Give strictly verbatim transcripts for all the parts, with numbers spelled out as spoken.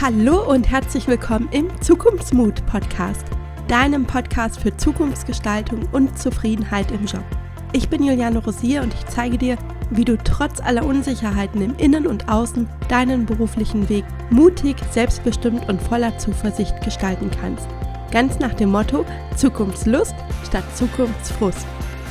Hallo und herzlich willkommen im Zukunftsmut-Podcast, deinem Podcast für Zukunftsgestaltung und Zufriedenheit im Job. Ich bin Juliane Rosier und ich zeige dir, wie du trotz aller Unsicherheiten im Innen und Außen deinen beruflichen Weg mutig, selbstbestimmt und voller Zuversicht gestalten kannst. Ganz nach dem Motto Zukunftslust statt Zukunftsfrust.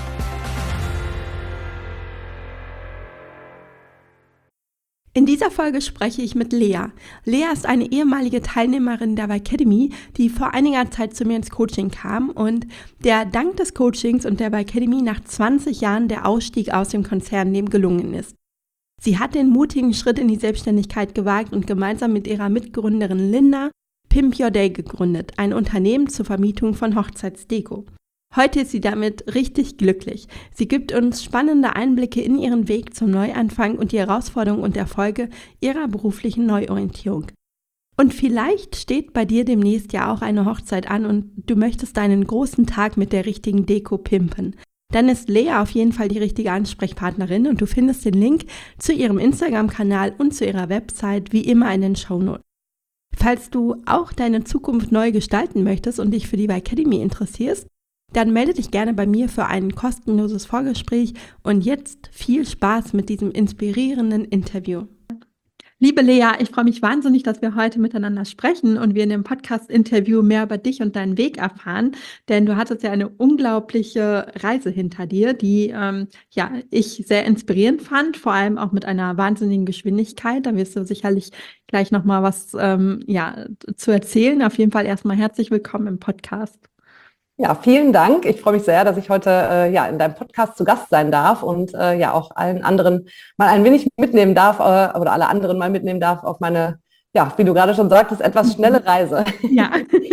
In dieser Folge spreche ich mit Lea. Lea ist eine ehemalige Teilnehmerin der Academy, die vor einiger Zeit zu mir ins Coaching kam und der dank des Coachings und der Academy nach zwanzig Jahren der Ausstieg aus dem Konzernleben gelungen ist. Sie hat den mutigen Schritt in die Selbstständigkeit gewagt und gemeinsam mit ihrer Mitgründerin Linda Pimp Your Day gegründet, ein Unternehmen zur Vermietung von Hochzeitsdeko. Heute ist sie damit richtig glücklich. Sie gibt uns spannende Einblicke in ihren Weg zum Neuanfang und die Herausforderungen und Erfolge ihrer beruflichen Neuorientierung. Und vielleicht steht bei dir demnächst ja auch eine Hochzeit an und du möchtest deinen großen Tag mit der richtigen Deko pimpen. Dann ist Lea auf jeden Fall die richtige Ansprechpartnerin und du findest den Link zu ihrem Instagram-Kanal und zu ihrer Website wie immer in den Shownotes. Falls du auch deine Zukunft neu gestalten möchtest und dich für die Academy interessierst, dann melde dich gerne bei mir für ein kostenloses Vorgespräch und jetzt viel Spaß mit diesem inspirierenden Interview. Liebe Lea, ich freue mich wahnsinnig, dass wir heute miteinander sprechen und wir in dem Podcast-Interview mehr über dich und deinen Weg erfahren, denn du hattest ja eine unglaubliche Reise hinter dir, die ähm, ja ich sehr inspirierend fand, vor allem auch mit einer wahnsinnigen Geschwindigkeit. Da wirst du sicherlich gleich nochmal was ähm, ja, zu erzählen. Auf jeden Fall erstmal herzlich willkommen im Podcast. Ja, vielen Dank. Ich freue mich sehr, dass ich heute äh, ja in deinem Podcast zu Gast sein darf und äh, ja auch allen anderen mal ein wenig mitnehmen darf äh, oder alle anderen mal mitnehmen darf auf meine, ja, wie du gerade schon sagtest, etwas schnelle Reise. Ja.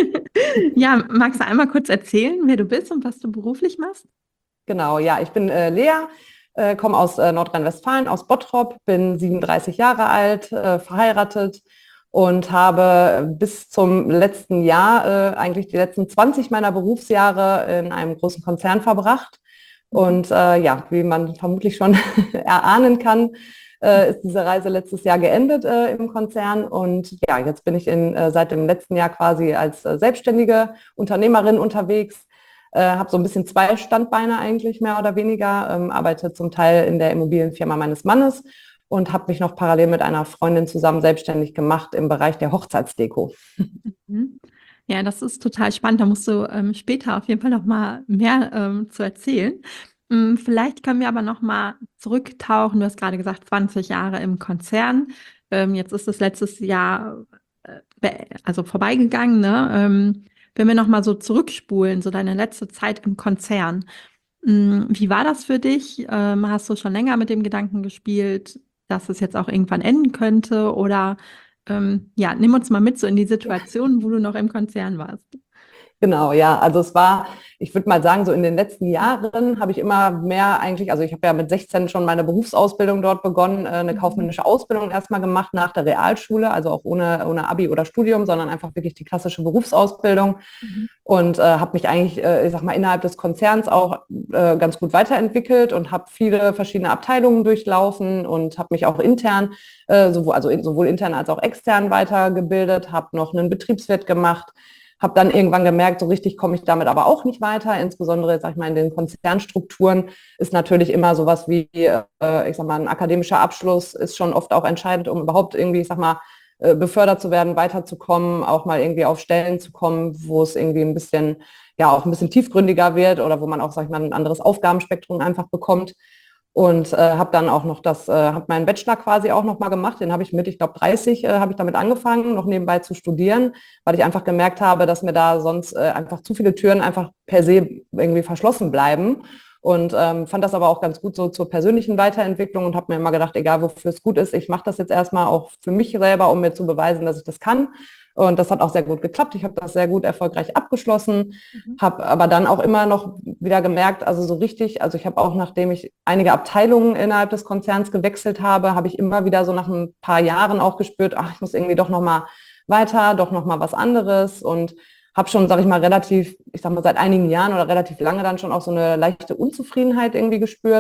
Ja, magst du einmal kurz erzählen, wer du bist und was du beruflich machst? Genau, ja, ich bin äh, Lea, äh, komme aus äh, Nordrhein-Westfalen, aus Bottrop, bin siebenunddreißig Jahre alt, äh, verheiratet und habe bis zum letzten Jahr, äh, eigentlich die letzten zwanzig meiner Berufsjahre in einem großen Konzern verbracht. Und äh, ja, wie man vermutlich schon erahnen kann, äh, ist diese Reise letztes Jahr geendet äh, im Konzern. Und ja, jetzt bin ich in, äh, seit dem letzten Jahr quasi als äh, selbstständige Unternehmerin unterwegs. Äh, habe so ein bisschen zwei Standbeine eigentlich mehr oder weniger, ähm, arbeite zum Teil in der Immobilienfirma meines Mannes und habe mich noch parallel mit einer Freundin zusammen selbstständig gemacht im Bereich der Hochzeitsdeko. Mhm. Ja, das ist total spannend. Da musst du ähm, später auf jeden Fall noch mal mehr ähm, zu erzählen. Ähm, vielleicht können wir aber noch mal zurücktauchen. Du hast gerade gesagt, zwanzig Jahre im Konzern. Ähm, jetzt ist das letztes Jahr äh, also vorbeigegangen. Ne? Ähm, wenn wir noch mal so zurückspulen, so deine letzte Zeit im Konzern. Ähm, wie war das für dich? Ähm, hast du schon länger mit dem Gedanken gespielt, dass es jetzt auch irgendwann enden könnte? Oder ähm, ja, nimm uns mal mit so in die Situation, wo du noch im Konzern warst. Genau, ja. Also es war, ich würde mal sagen, so in den letzten Jahren habe ich immer mehr eigentlich, also ich habe ja mit sechzehn schon meine Berufsausbildung dort begonnen, eine kaufmännische Ausbildung erstmal gemacht nach der Realschule, also auch ohne, ohne Abi oder Studium, sondern einfach wirklich die klassische Berufsausbildung. Mhm. Und äh, habe mich eigentlich, äh, ich sag mal, innerhalb des Konzerns auch äh, ganz gut weiterentwickelt und habe viele verschiedene Abteilungen durchlaufen und habe mich auch intern, äh, sowohl, also in, sowohl intern als auch extern weitergebildet, habe noch einen Betriebswirt gemacht. Habe dann irgendwann gemerkt, so richtig komme ich damit aber auch nicht weiter. Insbesondere, sag ich mal, in den Konzernstrukturen ist natürlich immer sowas wie, äh, ich sag mal, ein akademischer Abschluss ist schon oft auch entscheidend, um überhaupt irgendwie, ich sag mal, äh, befördert zu werden, weiterzukommen, auch mal irgendwie auf Stellen zu kommen, wo es irgendwie ein bisschen, ja, auch ein bisschen tiefgründiger wird oder wo man auch, sag ich mal, ein anderes Aufgabenspektrum einfach bekommt. Und äh, habe dann auch noch das, äh, habe meinen Bachelor quasi auch noch mal gemacht. Den habe ich mit, ich glaube, dreißig äh, habe ich damit angefangen, noch nebenbei zu studieren, weil ich einfach gemerkt habe, dass mir da sonst äh, einfach zu viele Türen einfach per se irgendwie verschlossen bleiben. Und ähm, fand das aber auch ganz gut so zur persönlichen Weiterentwicklung und habe mir immer gedacht, egal wofür es gut ist, ich mache das jetzt erstmal auch für mich selber, um mir zu beweisen, dass ich das kann. Und das hat auch sehr gut geklappt. Ich habe das sehr gut erfolgreich abgeschlossen, mhm. habe aber dann auch immer noch wieder gemerkt, also so richtig, also ich habe auch, nachdem ich einige Abteilungen innerhalb des Konzerns gewechselt habe, habe ich immer wieder so nach ein paar Jahren auch gespürt, ach, ich muss irgendwie doch nochmal weiter, doch nochmal was anderes und habe schon, sage ich mal, relativ, ich sag mal, seit einigen Jahren oder relativ lange dann schon auch so eine leichte Unzufriedenheit irgendwie gespürt.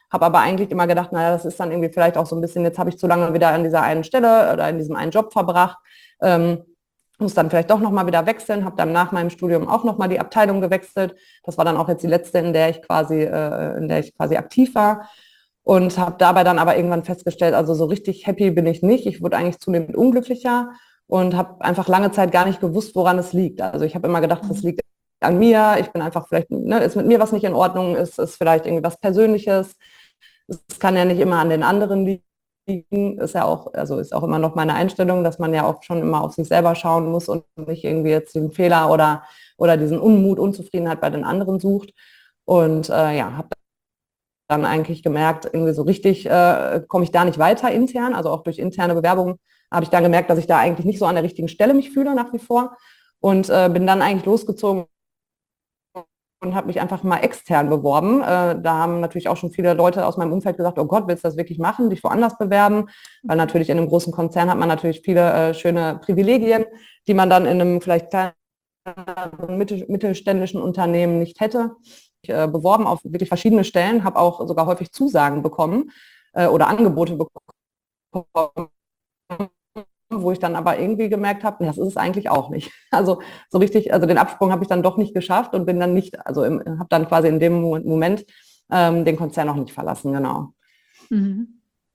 habe aber eigentlich immer gedacht, naja, das ist dann irgendwie vielleicht auch so ein bisschen, jetzt habe ich zu lange wieder an dieser einen Stelle oder in diesem einen Job verbracht, ähm, muss dann vielleicht doch nochmal wieder wechseln, habe dann nach meinem Studium auch nochmal die Abteilung gewechselt. Das war dann auch jetzt die letzte, in der ich quasi, äh, in der ich quasi aktiv war. Und habe dabei dann aber irgendwann festgestellt, also so richtig happy bin ich nicht. Ich wurde eigentlich zunehmend unglücklicher und habe einfach lange Zeit gar nicht gewusst, woran es liegt. Also ich habe immer gedacht, das liegt an mir. Ich bin einfach vielleicht, ne, ist mit mir was nicht in Ordnung, ist, ist vielleicht irgendwie was Persönliches. Es kann ja nicht immer an den anderen liegen. Ist ja auch, also ist auch immer noch meine Einstellung, dass man ja auch schon immer auf sich selber schauen muss und nicht irgendwie jetzt den Fehler oder, oder diesen Unmut, Unzufriedenheit bei den anderen sucht. Und äh, ja, habe dann eigentlich gemerkt, irgendwie so richtig äh, komme ich da nicht weiter intern. Also auch durch interne Bewerbungen habe ich dann gemerkt, dass ich da eigentlich nicht so an der richtigen Stelle mich fühle nach wie vor. Und äh, bin dann eigentlich losgezogen und habe mich einfach mal extern beworben. Äh, da haben natürlich auch schon viele Leute aus meinem Umfeld gesagt, oh Gott, willst du das wirklich machen, dich woanders bewerben? Weil natürlich in einem großen Konzern hat man natürlich viele äh, schöne Privilegien, die man dann in einem vielleicht kleineren mittel, mittelständischen Unternehmen nicht hätte. Ich äh, beworben auf wirklich verschiedene Stellen, habe auch sogar häufig Zusagen bekommen äh, oder Angebote bekommen, wo ich dann aber irgendwie gemerkt habe, das ist es eigentlich auch nicht. Also so richtig, also den Absprung habe ich dann doch nicht geschafft und bin dann nicht, also habe dann quasi in dem Moment ähm, den Konzern noch nicht verlassen, genau. Mhm.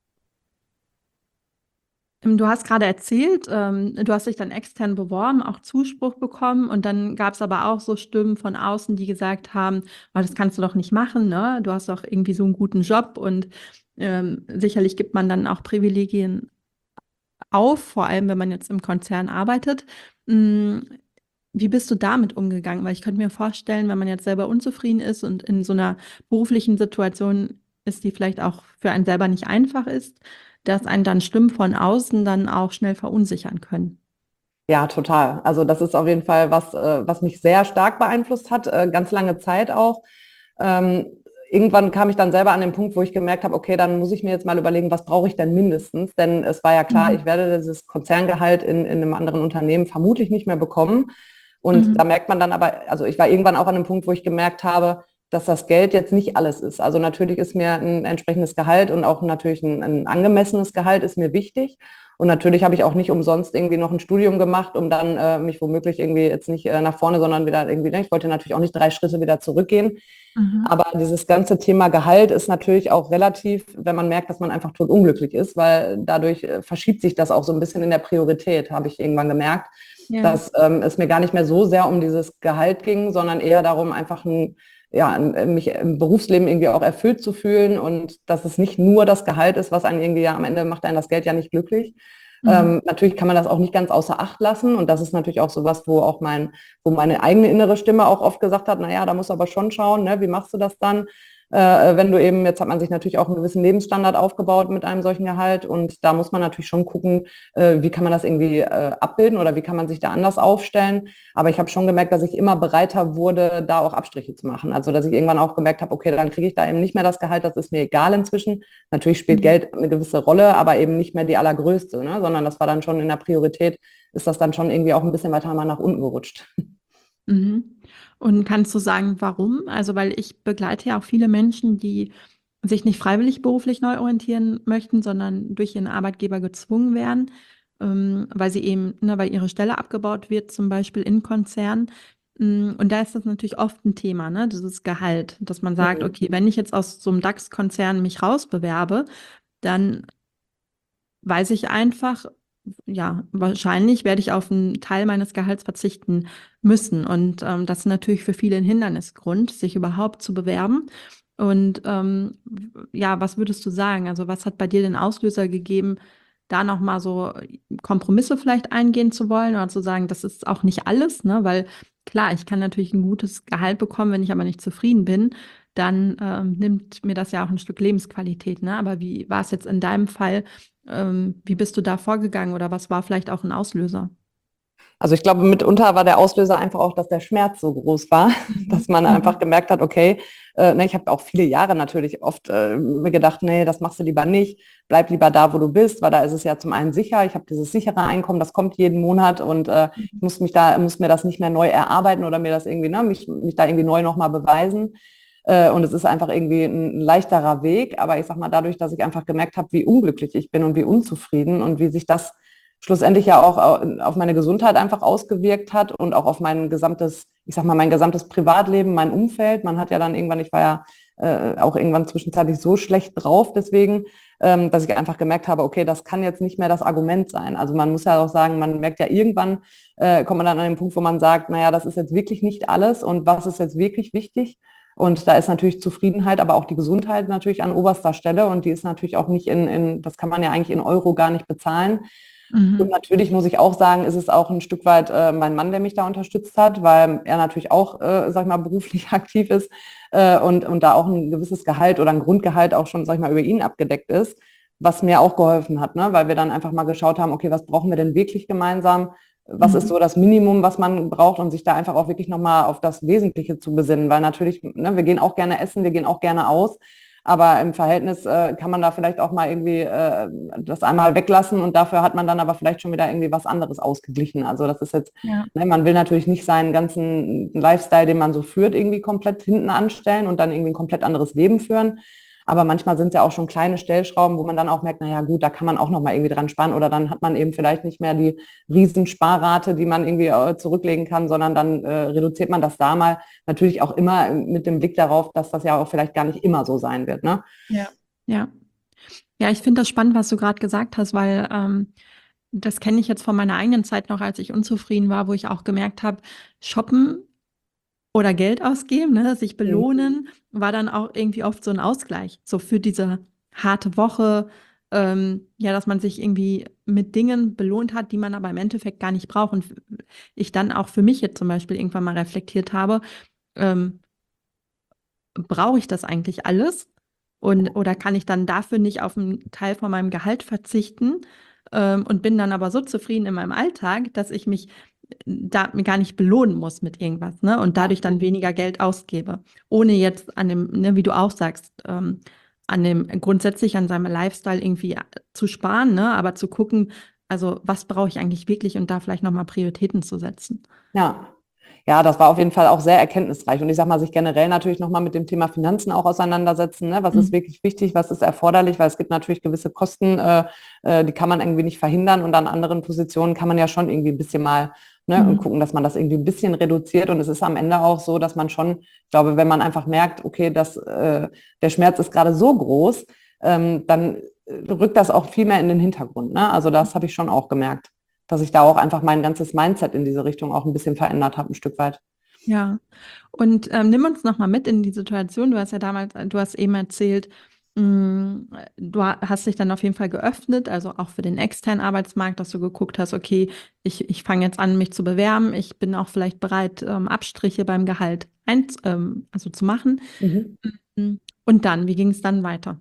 Du hast gerade erzählt, ähm, du hast dich dann extern beworben, auch Zuspruch bekommen und dann gab es aber auch so Stimmen von außen, die gesagt haben, oh, das kannst du doch nicht machen, ne? Du hast doch irgendwie so einen guten Job und ähm, sicherlich gibt man dann auch Privilegien auf, vor allem wenn man jetzt im Konzern arbeitet. Mm, Wie bist du damit umgegangen? Weil ich könnte mir vorstellen, wenn man jetzt selber unzufrieden ist und in so einer beruflichen Situation ist, die vielleicht auch für einen selber nicht einfach ist, dass einen dann Stimmen von außen dann auch schnell verunsichern können. Ja, total. Also das ist auf jeden Fall was, äh, was mich sehr stark beeinflusst hat, äh, ganz lange Zeit auch. Ähm, irgendwann kam ich dann selber an den Punkt, wo ich gemerkt habe, okay, dann muss ich mir jetzt mal überlegen, was brauche ich denn mindestens? Denn es war ja klar, Mhm. ich werde dieses Konzerngehalt in, in einem anderen Unternehmen vermutlich nicht mehr bekommen. Und Mhm. da merkt man dann aber, also ich war irgendwann auch an einem Punkt, wo ich gemerkt habe, dass das Geld jetzt nicht alles ist. Also natürlich ist mir ein entsprechendes Gehalt und auch natürlich ein, ein angemessenes Gehalt ist mir wichtig. Und natürlich habe ich auch nicht umsonst irgendwie noch ein Studium gemacht, um dann äh, mich womöglich irgendwie jetzt nicht äh, nach vorne, sondern wieder irgendwie, ne, ich wollte natürlich auch nicht drei Schritte wieder zurückgehen. Mhm. Aber dieses ganze Thema Gehalt ist natürlich auch relativ, wenn man merkt, dass man einfach tot unglücklich ist, weil dadurch äh, verschiebt sich das auch so ein bisschen in der Priorität, habe ich irgendwann gemerkt, Ja. dass ähm, es mir gar nicht mehr so sehr um dieses Gehalt ging, sondern eher darum, einfach ein, ja, ein, mich im Berufsleben irgendwie auch erfüllt zu fühlen und dass es nicht nur das Gehalt ist, was einen irgendwie ja am Ende macht einen das Geld ja nicht glücklich. Mhm. Ähm, natürlich kann man das auch nicht ganz außer Acht lassen und das ist natürlich auch sowas, wo auch mein, wo meine eigene innere Stimme auch oft gesagt hat, naja, da musst du aber schon schauen, ne, wie machst du das dann, äh, wenn du eben, jetzt hat man sich natürlich auch einen gewissen Lebensstandard aufgebaut mit einem solchen Gehalt und da muss man natürlich schon gucken, äh, wie kann man das irgendwie äh, abbilden oder wie kann man sich da anders aufstellen, aber ich habe schon gemerkt, dass ich immer bereiter wurde, da auch Abstriche zu machen, also dass ich irgendwann auch gemerkt habe, okay, dann kriege ich da eben nicht mehr das Gehalt, das ist mir egal inzwischen. Natürlich spielt Mhm. Geld eine gewisse Rolle, aber eben nicht mehr die allergrößte, ne? Sondern das war dann schon in der Priorität, ist das dann schon irgendwie auch ein bisschen weiter mal nach unten gerutscht. Mhm. Und kannst du sagen, warum? Also, weil ich begleite ja auch viele Menschen, die sich nicht freiwillig beruflich neu orientieren möchten, sondern durch ihren Arbeitgeber gezwungen werden, ähm, weil sie eben, ne, weil ihre Stelle abgebaut wird, zum Beispiel in Konzernen. Mm, Und da ist das natürlich oft ein Thema, ne, dieses Gehalt, dass man sagt, Mhm. okay, wenn ich jetzt aus so einem DAX-Konzern mich rausbewerbe, dann weiß ich einfach, ja, wahrscheinlich werde ich auf einen Teil meines Gehalts verzichten müssen. Und ähm, das ist natürlich für viele ein Hindernisgrund, sich überhaupt zu bewerben. Und ähm, ja, was würdest du sagen? Also, was hat bei dir den Auslöser gegeben, da nochmal so Kompromisse vielleicht eingehen zu wollen oder zu sagen, das ist auch nicht alles, ne? Weil klar, ich kann natürlich ein gutes Gehalt bekommen, wenn ich aber nicht zufrieden bin, dann ähm, nimmt mir das ja auch ein Stück Lebensqualität, ne? Aber wie war es jetzt in deinem Fall? Ähm, wie bist du da vorgegangen oder was war vielleicht auch ein Auslöser? Also ich glaube, mitunter war der Auslöser einfach auch, dass der Schmerz so groß war, Mhm. dass man einfach Mhm. gemerkt hat, okay, äh, ne, ich habe auch viele Jahre natürlich oft äh, mir gedacht, nee, das machst du lieber nicht, bleib lieber da, wo du bist, weil da ist es ja zum einen sicher, ich habe dieses sichere Einkommen, das kommt jeden Monat und äh, ich muss mich da, muss mir das nicht mehr neu erarbeiten oder mir das irgendwie, ne, mich, mich da irgendwie neu nochmal beweisen. Äh, und es ist einfach irgendwie ein leichterer Weg. Aber ich sag mal, dadurch, dass ich einfach gemerkt habe, wie unglücklich ich bin und wie unzufrieden und wie sich das schlussendlich ja auch auf meine Gesundheit einfach ausgewirkt hat und auch auf mein gesamtes, ich sag mal, mein gesamtes Privatleben, mein Umfeld. Man hat ja dann irgendwann, ich war ja äh, auch irgendwann zwischenzeitlich so schlecht drauf, deswegen, ähm, dass ich einfach gemerkt habe, okay, das kann jetzt nicht mehr das Argument sein. Also man muss ja auch sagen, man merkt ja irgendwann, äh, kommt man dann an den Punkt, wo man sagt, naja, das ist jetzt wirklich nicht alles und was ist jetzt wirklich wichtig? Und da ist natürlich Zufriedenheit, aber auch die Gesundheit natürlich an oberster Stelle und die ist natürlich auch nicht in, in das kann man ja eigentlich in Euro gar nicht bezahlen. Und Mhm. natürlich muss ich auch sagen, ist es auch ein Stück weit äh, mein Mann, der mich da unterstützt hat, weil er natürlich auch, äh, sag ich mal, beruflich aktiv ist äh, und, und da auch ein gewisses Gehalt oder ein Grundgehalt auch schon, sag ich mal, über ihn abgedeckt ist, was mir auch geholfen hat, ne? Weil wir dann einfach mal geschaut haben, okay, was brauchen wir denn wirklich gemeinsam? Was ist Mhm. so das Minimum, was man braucht, um sich da einfach auch wirklich nochmal auf das Wesentliche zu besinnen? Weil natürlich, ne, wir gehen auch gerne essen, wir gehen auch gerne aus. Aber im Verhältnis äh, kann man da vielleicht auch mal irgendwie äh, das einmal weglassen und dafür hat man dann aber vielleicht schon wieder irgendwie was anderes ausgeglichen. Also das ist jetzt, Ja. ne, man will natürlich nicht seinen ganzen Lifestyle, den man so führt, irgendwie komplett hinten anstellen und dann irgendwie ein komplett anderes Leben führen. Aber manchmal sind es ja auch schon kleine Stellschrauben, wo man dann auch merkt, naja gut, da kann man auch noch mal irgendwie dran sparen oder dann hat man eben vielleicht nicht mehr die Riesensparrate, die man irgendwie äh, zurücklegen kann, sondern dann äh, reduziert man das da mal. Natürlich auch immer mit dem Blick darauf, dass das ja auch vielleicht gar nicht immer so sein wird, ne? Ja. Ja. Ja, ich finde das spannend, was du gerade gesagt hast, weil ähm, das kenne ich jetzt von meiner eigenen Zeit noch, als ich unzufrieden war, wo ich auch gemerkt habe, shoppen oder Geld ausgeben, ne, sich Mhm. belohnen, war dann auch irgendwie oft so ein Ausgleich, so für diese harte Woche, ähm, ja, dass man sich irgendwie mit Dingen belohnt hat, die man aber im Endeffekt gar nicht braucht. Und ich dann auch für mich jetzt zum Beispiel irgendwann mal reflektiert habe, ähm, brauche ich das eigentlich alles? Und, oder kann ich dann dafür nicht auf einen Teil von meinem Gehalt verzichten? Ähm, und bin dann aber so zufrieden in meinem Alltag, dass ich mich da mir gar nicht belohnen muss mit irgendwas, ne? Und Ja. dadurch dann weniger Geld ausgebe. Ohne jetzt an dem, ne, wie du auch sagst, ähm, an dem grundsätzlich an seinem Lifestyle irgendwie zu sparen, ne? Aber zu gucken, also was brauche ich eigentlich wirklich und da vielleicht nochmal Prioritäten zu setzen. Ja. Ja, das war auf jeden Fall auch sehr erkenntnisreich. Und ich sag mal, sich generell natürlich nochmal mit dem Thema Finanzen auch auseinandersetzen. Ne? Was ist Mhm. wirklich wichtig, was ist erforderlich? Weil es gibt natürlich gewisse Kosten, äh, äh, die kann man irgendwie nicht verhindern. Und an anderen Positionen kann man ja schon irgendwie ein bisschen mal, ne, und Mhm. gucken, dass man das irgendwie ein bisschen reduziert. Und es ist am Ende auch so, dass man schon, ich glaube, wenn man einfach merkt, okay, das, äh, der Schmerz ist gerade so groß, ähm, dann äh, rückt das auch viel mehr in den Hintergrund. Ne? Also das habe ich schon auch gemerkt, dass ich da auch einfach mein ganzes Mindset in diese Richtung auch ein bisschen verändert habe, ein Stück weit. Ja, und ähm, nimm uns noch mal mit in die Situation. Du hast ja damals, äh, du hast eben erzählt, mh, du ha- hast dich dann auf jeden Fall geöffnet, also auch für den externen Arbeitsmarkt, dass du geguckt hast, okay, ich, ich fange jetzt an, mich zu bewerben. Ich bin auch vielleicht bereit, ähm, Abstriche beim Gehalt ein, ähm, also zu machen. Mhm. Mhm. Und dann, wie ging es dann weiter?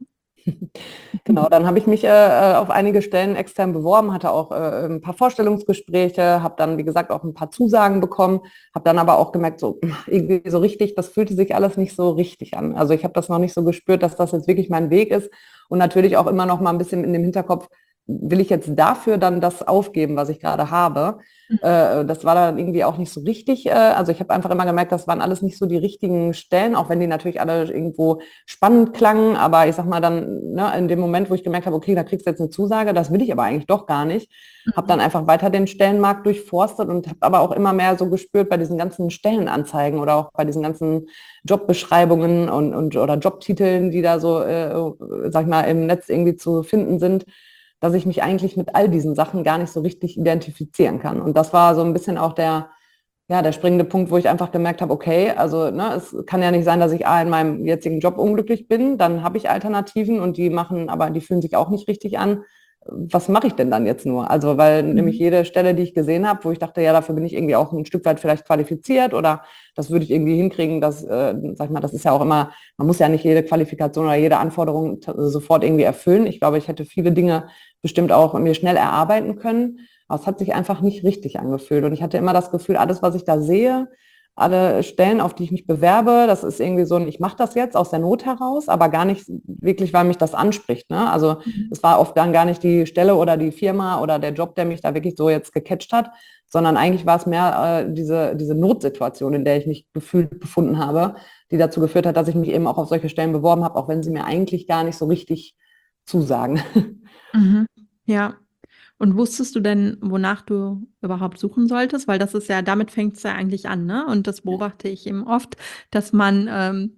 Genau, dann habe ich mich äh, auf einige Stellen extern beworben, hatte auch äh, ein paar Vorstellungsgespräche, habe dann, wie gesagt, auch ein paar Zusagen bekommen, habe dann aber auch gemerkt, so irgendwie so richtig, das fühlte sich alles nicht so richtig an. Also ich habe das noch nicht so gespürt, dass das jetzt wirklich mein Weg ist und natürlich auch immer noch mal ein bisschen in dem Hinterkopf, will ich jetzt dafür dann das aufgeben, was ich gerade habe? Äh, das war dann irgendwie auch nicht so richtig. Äh, also ich habe einfach immer gemerkt, das waren alles nicht so die richtigen Stellen, auch wenn die natürlich alle irgendwo spannend klangen. Aber ich sag mal dann, ne, in dem Moment, wo ich gemerkt habe, okay, da kriegst du jetzt eine Zusage, das will ich aber eigentlich doch gar nicht, habe dann Mhm. einfach weiter den Stellenmarkt durchforstet und habe aber auch immer mehr so gespürt bei diesen ganzen Stellenanzeigen oder auch bei diesen ganzen Jobbeschreibungen und, und oder Jobtiteln, die da so, äh, sag ich mal, im Netz irgendwie zu finden sind, dass ich mich eigentlich mit all diesen Sachen gar nicht so richtig identifizieren kann. Und das war so ein bisschen auch der, ja, der springende Punkt, wo ich einfach gemerkt habe, okay, also ne, es kann ja nicht sein, dass ich A, in meinem jetzigen Job unglücklich bin, dann habe ich Alternativen und die machen, aber die fühlen sich auch nicht richtig an. Was mache ich denn dann jetzt nur? Also, weil nämlich Mhm. jede Stelle, die ich gesehen habe, wo ich dachte, ja, dafür bin ich irgendwie auch ein Stück weit vielleicht qualifiziert oder das würde ich irgendwie hinkriegen, dass, äh, sag ich mal, das ist ja auch immer, man muss ja nicht jede Qualifikation oder jede Anforderung sofort irgendwie erfüllen. Ich glaube, ich hätte viele Dinge bestimmt auch mir schnell erarbeiten können. Aber es hat sich einfach nicht richtig angefühlt. Und ich hatte immer das Gefühl, alles, was ich da sehe, alle Stellen, auf die ich mich bewerbe, das ist irgendwie so ein, ich mache das jetzt aus der Not heraus, aber gar nicht wirklich, weil mich das anspricht. Ne? Also Mhm. es war oft dann gar nicht die Stelle oder die Firma oder der Job, der mich da wirklich so jetzt gecatcht hat, sondern eigentlich war es mehr äh, diese, diese Notsituation, in der ich mich gefühlt befunden habe, die dazu geführt hat, dass ich mich eben auch auf solche Stellen beworben habe, auch wenn sie mir eigentlich gar nicht so richtig zusagen. Mhm. Ja. Und wusstest du denn, wonach du überhaupt suchen solltest? Weil das ist ja, damit fängt es ja eigentlich an, ne? Und das beobachte ich eben oft, dass man ähm,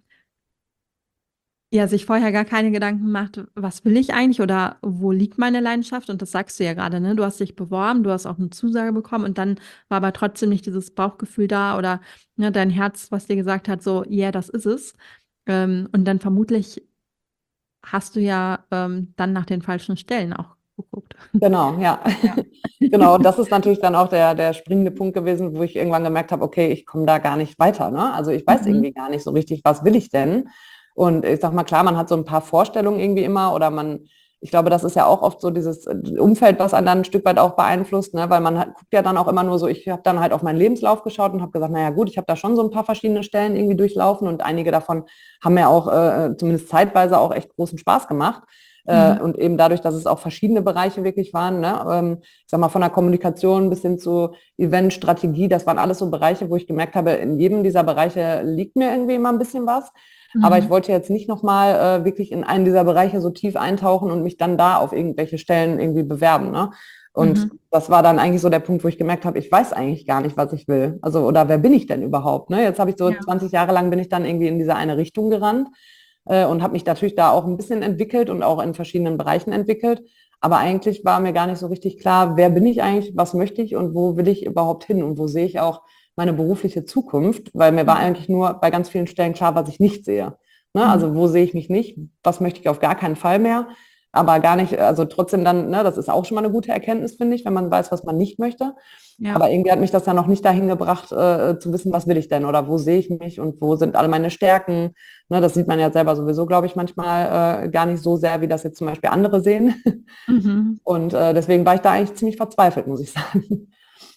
ja sich vorher gar keine Gedanken macht, was will ich eigentlich oder wo liegt meine Leidenschaft? Und das sagst du ja gerade, ne? Du hast dich beworben, du hast auch eine Zusage bekommen und dann war aber trotzdem nicht dieses Bauchgefühl da oder ne, dein Herz, was dir gesagt hat, so, ja, yeah, das ist es. Ähm, und dann vermutlich hast du ja ähm, dann nach den falschen Stellen auch geguckt. Genau, ja. Ja. Genau, das ist natürlich dann auch der, der springende Punkt gewesen, wo ich irgendwann gemerkt habe, okay, ich komme da gar nicht weiter. Ne? Also ich weiß Mhm. irgendwie gar nicht so richtig, was will ich denn? Und ich sag mal, klar, man hat so ein paar Vorstellungen irgendwie immer oder man, ich glaube, das ist ja auch oft so dieses Umfeld, was einen dann ein Stück weit auch beeinflusst, ne? Weil man hat, guckt ja dann auch immer nur so, ich habe dann halt auf meinen Lebenslauf geschaut und habe gesagt, naja gut, ich habe da schon so ein paar verschiedene Stellen irgendwie durchlaufen und einige davon haben mir auch äh, zumindest zeitweise auch echt großen Spaß gemacht. Äh, Mhm. und eben dadurch, dass es auch verschiedene Bereiche wirklich waren, ne? Ähm, ich sag mal, von der Kommunikation bis hin zu Eventstrategie, das waren alles so Bereiche, wo ich gemerkt habe, in jedem dieser Bereiche liegt mir irgendwie immer ein bisschen was. Aber ich Mhm. wollte jetzt nicht nochmal äh, wirklich in einen dieser Bereiche so tief eintauchen und mich dann da auf irgendwelche Stellen irgendwie bewerben. Ne? Und Mhm. das war dann eigentlich so der Punkt, wo ich gemerkt habe, ich weiß eigentlich gar nicht, was ich will. Also, oder wer bin ich denn überhaupt? Ne? Jetzt habe ich so Ja. zwanzig Jahre lang bin ich dann irgendwie in diese eine Richtung gerannt äh, und habe mich natürlich da auch ein bisschen entwickelt und auch in verschiedenen Bereichen entwickelt. Aber eigentlich war mir gar nicht so richtig klar, wer bin ich eigentlich, was möchte ich und wo will ich überhaupt hin und wo sehe ich auch meine berufliche Zukunft, weil mir war Mhm. eigentlich nur bei ganz vielen Stellen klar, was ich nicht sehe. Ne? Mhm. Also wo sehe ich mich nicht, was möchte ich auf gar keinen Fall mehr, aber gar nicht, also trotzdem dann, ne, das ist auch schon mal eine gute Erkenntnis, finde ich, wenn man weiß, was man nicht möchte. Ja. Aber irgendwie hat mich das dann noch nicht dahin gebracht, äh, zu wissen, was will ich denn oder wo sehe ich mich und wo sind alle meine Stärken. Ne, das sieht man ja selber sowieso, glaube ich, manchmal äh, gar nicht so sehr, wie das jetzt zum Beispiel andere sehen. Mhm. Und äh, deswegen war ich da eigentlich ziemlich verzweifelt, muss ich sagen.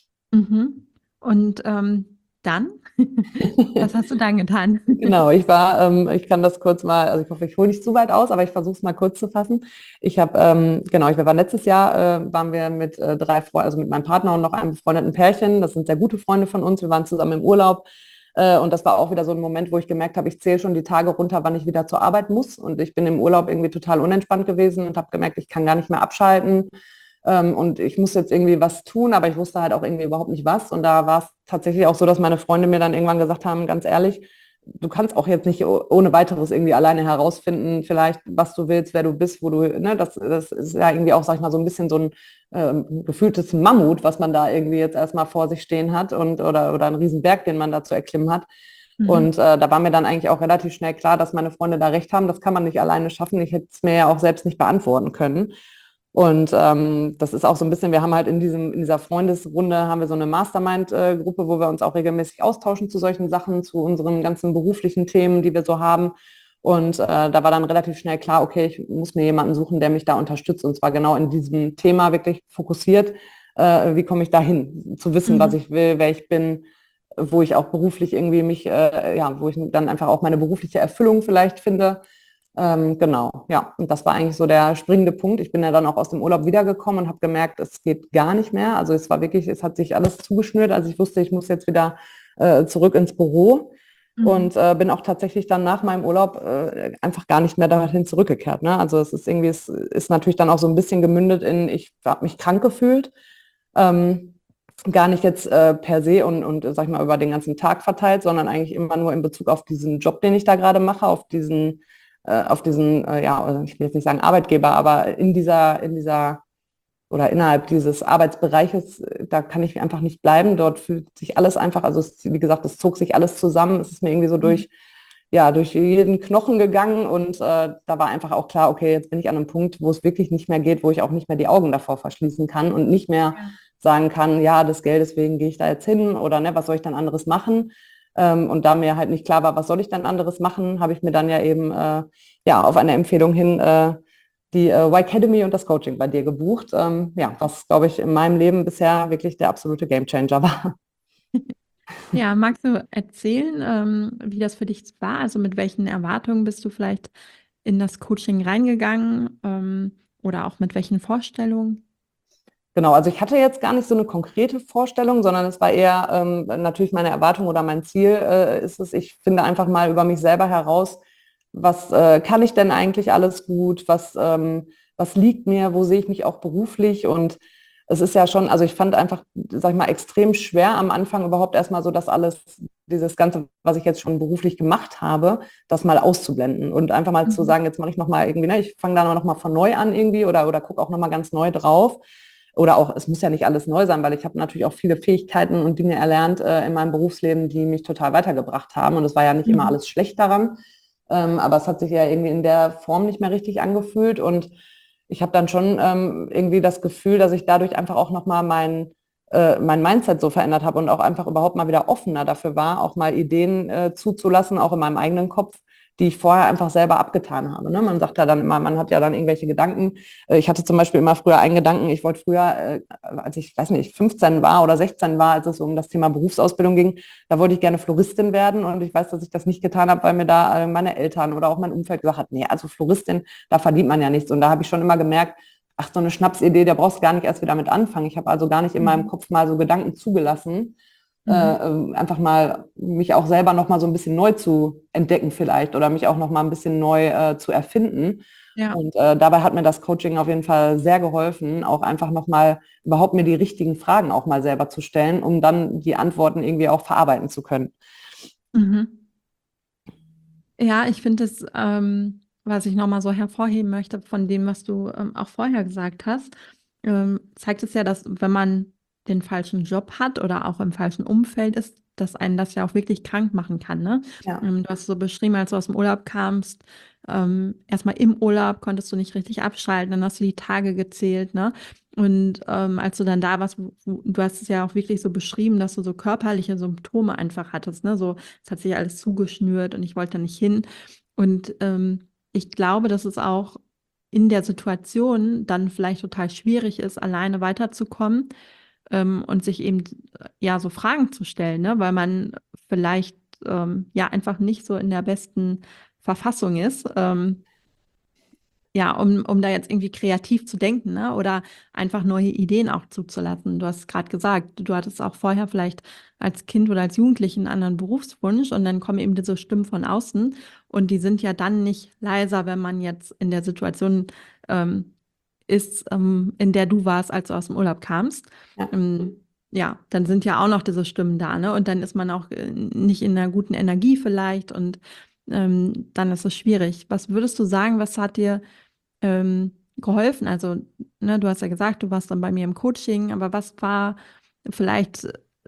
Mhm. Und ähm, dann? Was hast du dann getan? Genau, ich war, ähm, ich kann das kurz mal, also ich hoffe, ich hole nicht zu weit aus, aber ich versuche es mal kurz zu fassen. Ich habe, ähm, genau, ich, wir waren letztes Jahr, äh, waren wir mit äh, drei Freunden, also mit meinem Partner und noch einem befreundeten Pärchen. Das sind sehr gute Freunde von uns. Wir waren zusammen im Urlaub. Äh, und das war auch wieder so ein Moment, wo ich gemerkt habe, ich zähle schon die Tage runter, wann ich wieder zur Arbeit muss. Und ich bin im Urlaub irgendwie total unentspannt gewesen und habe gemerkt, ich kann gar nicht mehr abschalten. Ähm, und ich musste jetzt irgendwie was tun, aber ich wusste halt auch irgendwie überhaupt nicht was. Und da war es tatsächlich auch so, dass meine Freunde mir dann irgendwann gesagt haben, ganz ehrlich, du kannst auch jetzt nicht ohne weiteres irgendwie alleine herausfinden, vielleicht, was du willst, wer du bist, wo du, ne, das, das ist ja irgendwie auch, sag ich mal, so ein bisschen so ein ähm, gefühltes Mammut, was man da irgendwie jetzt erstmal vor sich stehen hat und oder, oder ein Riesenberg, den man da zu erklimmen hat. Mhm. Und äh, da war mir dann eigentlich auch relativ schnell klar, dass meine Freunde da recht haben. Das kann man nicht alleine schaffen. Ich hätte es mir ja auch selbst nicht beantworten können. Und ähm, das ist auch so ein bisschen, wir haben halt in diesem, in dieser Freundesrunde haben wir so eine Mastermind-Gruppe, wo wir uns auch regelmäßig austauschen zu solchen Sachen, zu unseren ganzen beruflichen Themen, die wir so haben. Und äh, da war dann relativ schnell klar, okay, ich muss mir jemanden suchen, der mich da unterstützt. Und zwar genau in diesem Thema wirklich fokussiert. Äh, wie komme ich da hin? Zu wissen, was Mhm. ich will, wer ich bin, wo ich auch beruflich irgendwie mich, äh, ja, wo ich dann einfach auch meine berufliche Erfüllung vielleicht finde. Ähm, genau, ja. Und das war eigentlich so der springende Punkt. Ich bin ja dann auch aus dem Urlaub wiedergekommen und habe gemerkt, es geht gar nicht mehr. Also es war wirklich, es hat sich alles zugeschnürt. Also ich wusste, ich muss jetzt wieder äh, zurück ins Büro Mhm. und äh, bin auch tatsächlich dann nach meinem Urlaub äh, einfach gar nicht mehr dorthin zurückgekehrt. Ne? Also es ist irgendwie, es ist natürlich dann auch so ein bisschen gemündet in, ich habe mich krank gefühlt. Ähm, Gar nicht jetzt äh, per se und, und sag ich mal über den ganzen Tag verteilt, sondern eigentlich immer nur in Bezug auf diesen Job, den ich da gerade mache, auf diesen, äh, auf diesen, äh, ja, also ich will jetzt nicht sagen Arbeitgeber, aber in dieser, in dieser oder innerhalb dieses Arbeitsbereiches, äh, da kann ich einfach nicht bleiben. Dort fühlt sich alles einfach, also es, wie gesagt, es zog sich alles zusammen. Es ist mir irgendwie so Mhm. durch, ja, durch jeden Knochen gegangen und äh, da war einfach auch klar, okay, jetzt bin ich an einem Punkt, wo es wirklich nicht mehr geht, wo ich auch nicht mehr die Augen davor verschließen kann und nicht mehr Ja. sagen kann, ja, des Geldes wegen gehe ich da jetzt hin oder ne, was soll ich dann anderes machen? Ähm, und da mir halt nicht klar war, was soll ich dann anderes machen, habe ich mir dann ja eben äh, ja auf eine Empfehlung hin äh, die äh, Y-Academy und das Coaching bei dir gebucht. Ähm, ja, was, glaube ich, in meinem Leben bisher wirklich der absolute Gamechanger war. Ja, magst du erzählen, ähm, wie das für dich war? Also mit welchen Erwartungen bist du vielleicht in das Coaching reingegangen, ähm, oder auch mit welchen Vorstellungen? Genau, also ich hatte jetzt gar nicht so eine konkrete Vorstellung, sondern es war eher ähm, natürlich meine Erwartung oder mein Ziel äh, ist es, ich finde einfach mal über mich selber heraus, was äh, kann ich denn eigentlich alles gut, was, ähm, was liegt mir, wo sehe ich mich auch beruflich und es ist ja schon, also ich fand einfach, sag ich mal, extrem schwer am Anfang überhaupt erstmal so das alles, dieses Ganze, was ich jetzt schon beruflich gemacht habe, das mal auszublenden und einfach mal zu Mhm. sagen, jetzt mache ich nochmal irgendwie, ne, ich fange da nochmal von neu an irgendwie oder, oder gucke auch nochmal ganz neu drauf. Oder auch, es muss ja nicht alles neu sein, weil ich habe natürlich auch viele Fähigkeiten und Dinge erlernt äh, in meinem Berufsleben, die mich total weitergebracht haben. Und es war ja nicht immer Mhm. alles schlecht daran. Ähm, aber es hat sich ja irgendwie in der Form nicht mehr richtig angefühlt. Und ich habe dann schon ähm, irgendwie das Gefühl, dass ich dadurch einfach auch nochmal mein, äh, mein Mindset so verändert habe und auch einfach überhaupt mal wieder offener dafür war, auch mal Ideen äh, zuzulassen, auch in meinem eigenen Kopf, die ich vorher einfach selber abgetan habe. Ne? Man sagt ja dann immer, man hat ja dann irgendwelche Gedanken. Äh, Ich hatte zum Beispiel immer früher einen Gedanken, ich wollte früher, äh, als ich, weiß nicht, fünfzehn war oder sechzehn war, als es um das Thema Berufsausbildung ging, da wollte ich gerne Floristin werden und ich weiß, dass ich das nicht getan habe, weil mir da äh, meine Eltern oder auch mein Umfeld gesagt hat, nee, also Floristin, da verdient man ja nichts. Und da habe ich schon immer gemerkt, ach, so eine Schnapsidee, da brauchst du gar nicht erst wieder mit anfangen. Ich habe also gar nicht in meinem Mhm. Kopf mal so Gedanken zugelassen, äh, Mhm. äh, einfach mal mich auch selber noch mal so ein bisschen neu zu entdecken vielleicht oder mich auch noch mal ein bisschen neu äh, zu erfinden. Ja. Und äh, dabei hat mir das Coaching auf jeden Fall sehr geholfen, auch einfach noch mal überhaupt mir die richtigen Fragen auch mal selber zu stellen, um dann die Antworten irgendwie auch verarbeiten zu können. Mhm. Ja, ich finde es, ähm, was ich nochmal so hervorheben möchte von dem, was du ähm, auch vorher gesagt hast, ähm, zeigt es ja, dass wenn man den falschen Job hat oder auch im falschen Umfeld ist, dass einen das ja auch wirklich krank machen kann, ne? Ja. Ähm, du hast so beschrieben, als du aus dem Urlaub kamst, ähm, erstmal im Urlaub konntest du nicht richtig abschalten, dann hast du die Tage gezählt, ne? Und ähm, als du dann da warst, wo, wo, du hast es ja auch wirklich so beschrieben, dass du so körperliche Symptome einfach hattest, ne? So, es hat sich alles zugeschnürt und ich wollte da nicht hin. Und ähm, ich glaube, dass es auch in der Situation dann vielleicht total schwierig ist, alleine weiterzukommen, ähm, und sich eben äh, ja so Fragen zu stellen, ne? Weil man vielleicht ähm, ja einfach nicht so in der besten Verfassung ist. Ähm, ja, um, um da jetzt irgendwie kreativ zu denken, ne? Oder einfach neue Ideen auch zuzulassen. Du hast gerade gesagt, du hattest auch vorher vielleicht als Kind oder als Jugendlichen einen anderen Berufswunsch und dann kommen eben diese Stimmen von außen und die sind ja dann nicht leiser, wenn man jetzt in der Situation ähm, ist, ähm, in der du warst, als du aus dem Urlaub kamst. Ja. Ähm, ja, dann sind ja auch noch diese Stimmen da, ne? Und dann ist man auch äh, nicht in einer guten Energie vielleicht und ähm, dann ist es schwierig. Was würdest du sagen, was hat dir ähm, geholfen? Also, ne, du hast ja gesagt, du warst dann bei mir im Coaching, aber was war vielleicht,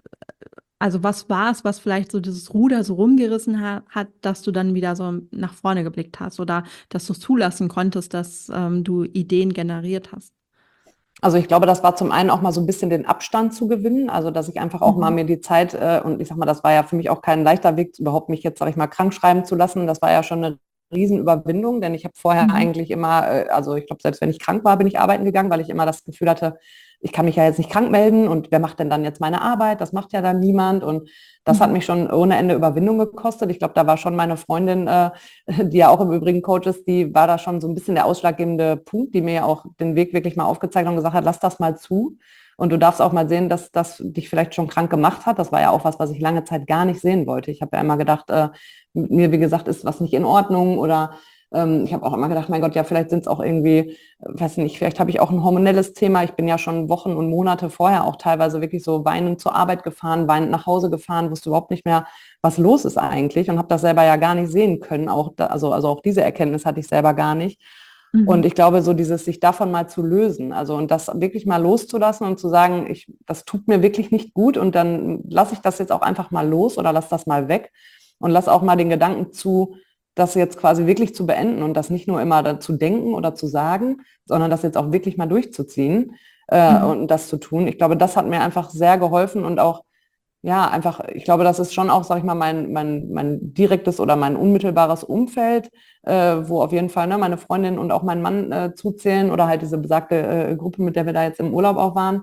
also was war es, was vielleicht so dieses Ruder so rumgerissen ha hat, dass du dann wieder so nach vorne geblickt hast oder dass du es zulassen konntest, dass ähm, du Ideen generiert hast? Also ich glaube, das war zum einen auch mal so ein bisschen den Abstand zu gewinnen, also dass ich einfach auch mal Mhm. mir die Zeit äh, und ich sag mal, das war ja für mich auch kein leichter Weg, überhaupt mich jetzt, sag ich mal, krank schreiben zu lassen. Das war ja schon eine Riesenüberwindung, denn ich habe vorher Mhm. eigentlich immer, äh, also ich glaube, selbst wenn ich krank war, bin ich arbeiten gegangen, weil ich immer das Gefühl hatte, ich kann mich ja jetzt nicht krank melden und wer macht denn dann jetzt meine Arbeit? Das macht ja dann niemand und das hat Mhm. mich schon ohne Ende Überwindung gekostet. Ich glaube, da war schon meine Freundin, äh, die ja auch im Übrigen Coach ist, die war da schon so ein bisschen der ausschlaggebende Punkt, die mir ja auch den Weg wirklich mal aufgezeigt und gesagt hat, lass das mal zu. Und du darfst auch mal sehen, dass das dich vielleicht schon krank gemacht hat. Das war ja auch was, was ich lange Zeit gar nicht sehen wollte. Ich habe ja immer gedacht, äh, mit mir, wie gesagt, ist was nicht in Ordnung oder ähm, ich habe auch immer gedacht, mein Gott, ja, vielleicht sind es auch irgendwie, äh, weiß nicht, vielleicht habe ich auch ein hormonelles Thema. Ich bin ja schon Wochen und Monate vorher auch teilweise wirklich so weinend zur Arbeit gefahren, weinend nach Hause gefahren, wusste überhaupt nicht mehr, was los ist eigentlich und habe das selber ja gar nicht sehen können. Auch da, also, also auch diese Erkenntnis hatte ich selber gar nicht. Und Mhm. ich glaube, so dieses sich davon mal zu lösen, also und das wirklich mal loszulassen und zu sagen, ich, das tut mir wirklich nicht gut und dann lasse ich das jetzt auch einfach mal los oder lass das mal weg und lass auch mal den Gedanken zu, das jetzt quasi wirklich zu beenden und das nicht nur immer zu denken oder zu sagen, sondern das jetzt auch wirklich mal durchzuziehen äh, Mhm. und das zu tun. Ich glaube, das hat mir einfach sehr geholfen und auch ja, einfach, ich glaube, das ist schon auch, sag ich mal, mein, mein, mein direktes oder mein unmittelbares Umfeld, äh, wo auf jeden Fall ne, meine Freundin und auch mein Mann äh, zuzählen oder halt diese besagte äh, Gruppe, mit der wir da jetzt im Urlaub auch waren.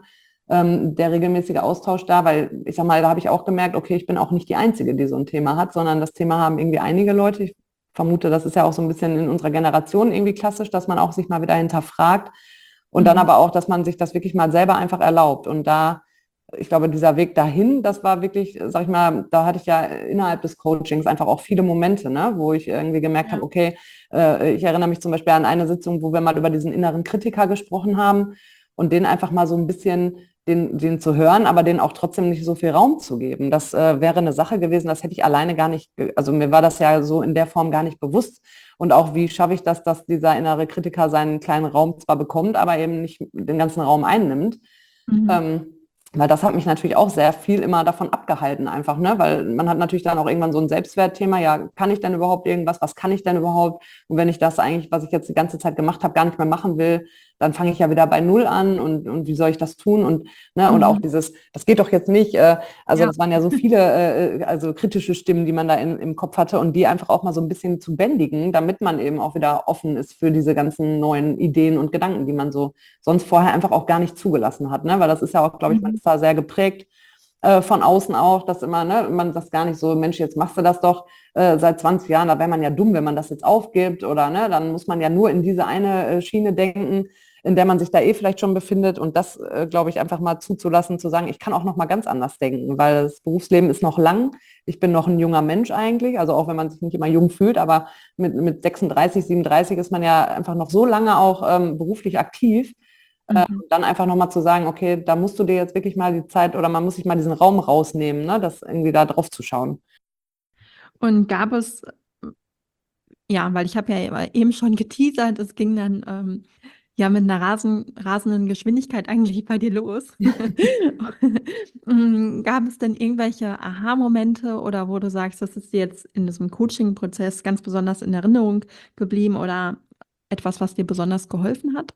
ähm, der regelmäßige Austausch da, weil ich sag mal, da habe ich auch gemerkt, okay, ich bin auch nicht die Einzige, die so ein Thema hat, sondern das Thema haben irgendwie einige Leute. Ich vermute, das ist ja auch so ein bisschen in unserer Generation irgendwie klassisch, dass man auch sich mal wieder hinterfragt und dann Mhm. aber auch, dass man sich das wirklich mal selber einfach erlaubt. Und da, ich glaube, dieser Weg dahin, das war wirklich, sag ich mal, da hatte ich ja innerhalb des Coachings einfach auch viele Momente, ne, wo ich irgendwie gemerkt habe, Ja. okay, äh, ich erinnere mich zum Beispiel an eine Sitzung, wo wir mal über diesen inneren Kritiker gesprochen haben und den einfach mal so ein bisschen den, den zu hören, aber den auch trotzdem nicht so viel Raum zu geben. Das äh, wäre eine Sache gewesen, das hätte ich alleine gar nicht, also mir war das ja so in der Form gar nicht bewusst. Und auch, wie schaffe ich das, dass dieser innere Kritiker seinen kleinen Raum zwar bekommt, aber eben nicht den ganzen Raum einnimmt. Mhm. Ähm, weil das hat mich natürlich auch sehr viel immer davon abgehalten, einfach, ne? Weil man hat natürlich dann auch irgendwann so ein Selbstwertthema, ja, kann ich denn überhaupt irgendwas, was kann ich denn überhaupt? Und wenn ich das eigentlich, was ich jetzt die ganze Zeit gemacht habe, gar nicht mehr machen will, dann fange ich ja wieder bei Null an und, und wie soll ich das tun? Und, ne, und auch Mhm. dieses, das geht doch jetzt nicht, äh, also Ja. das waren ja so viele äh, also kritische Stimmen, die man da in, im Kopf hatte und die einfach auch mal so ein bisschen zu bändigen, damit man eben auch wieder offen ist für diese ganzen neuen Ideen und Gedanken, die man so sonst vorher einfach auch gar nicht zugelassen hat, ne? Weil das ist ja auch, glaube ich, man Mhm. ist da sehr geprägt äh, von außen auch, dass immer, ne, man das gar nicht so, Mensch, jetzt machst du das doch äh, seit zwanzig Jahren, da wäre man ja dumm, wenn man das jetzt aufgibt oder ne, dann muss man ja nur in diese eine äh, Schiene denken, in der man sich da eh vielleicht schon befindet und das, äh, glaube ich, einfach mal zuzulassen, zu sagen, ich kann auch noch mal ganz anders denken, weil das Berufsleben ist noch lang. Ich bin noch ein junger Mensch eigentlich, also auch wenn man sich nicht immer jung fühlt, aber mit, mit sechsunddreißig, siebenunddreißig ist man ja einfach noch so lange auch ähm, beruflich aktiv. Äh, Mhm. dann einfach nochmal zu sagen, okay, da musst du dir jetzt wirklich mal die Zeit oder man muss sich mal diesen Raum rausnehmen, ne, das irgendwie da drauf zu schauen. Und gab es, ja, weil ich habe ja eben schon geteasert, es ging dann ähm, ja mit einer rasen, rasenden Geschwindigkeit eigentlich bei dir los. Mm, Gab es denn irgendwelche Aha-Momente oder wo du sagst, das ist dir jetzt in diesem Coaching-Prozess ganz besonders in Erinnerung geblieben oder etwas, was dir besonders geholfen hat?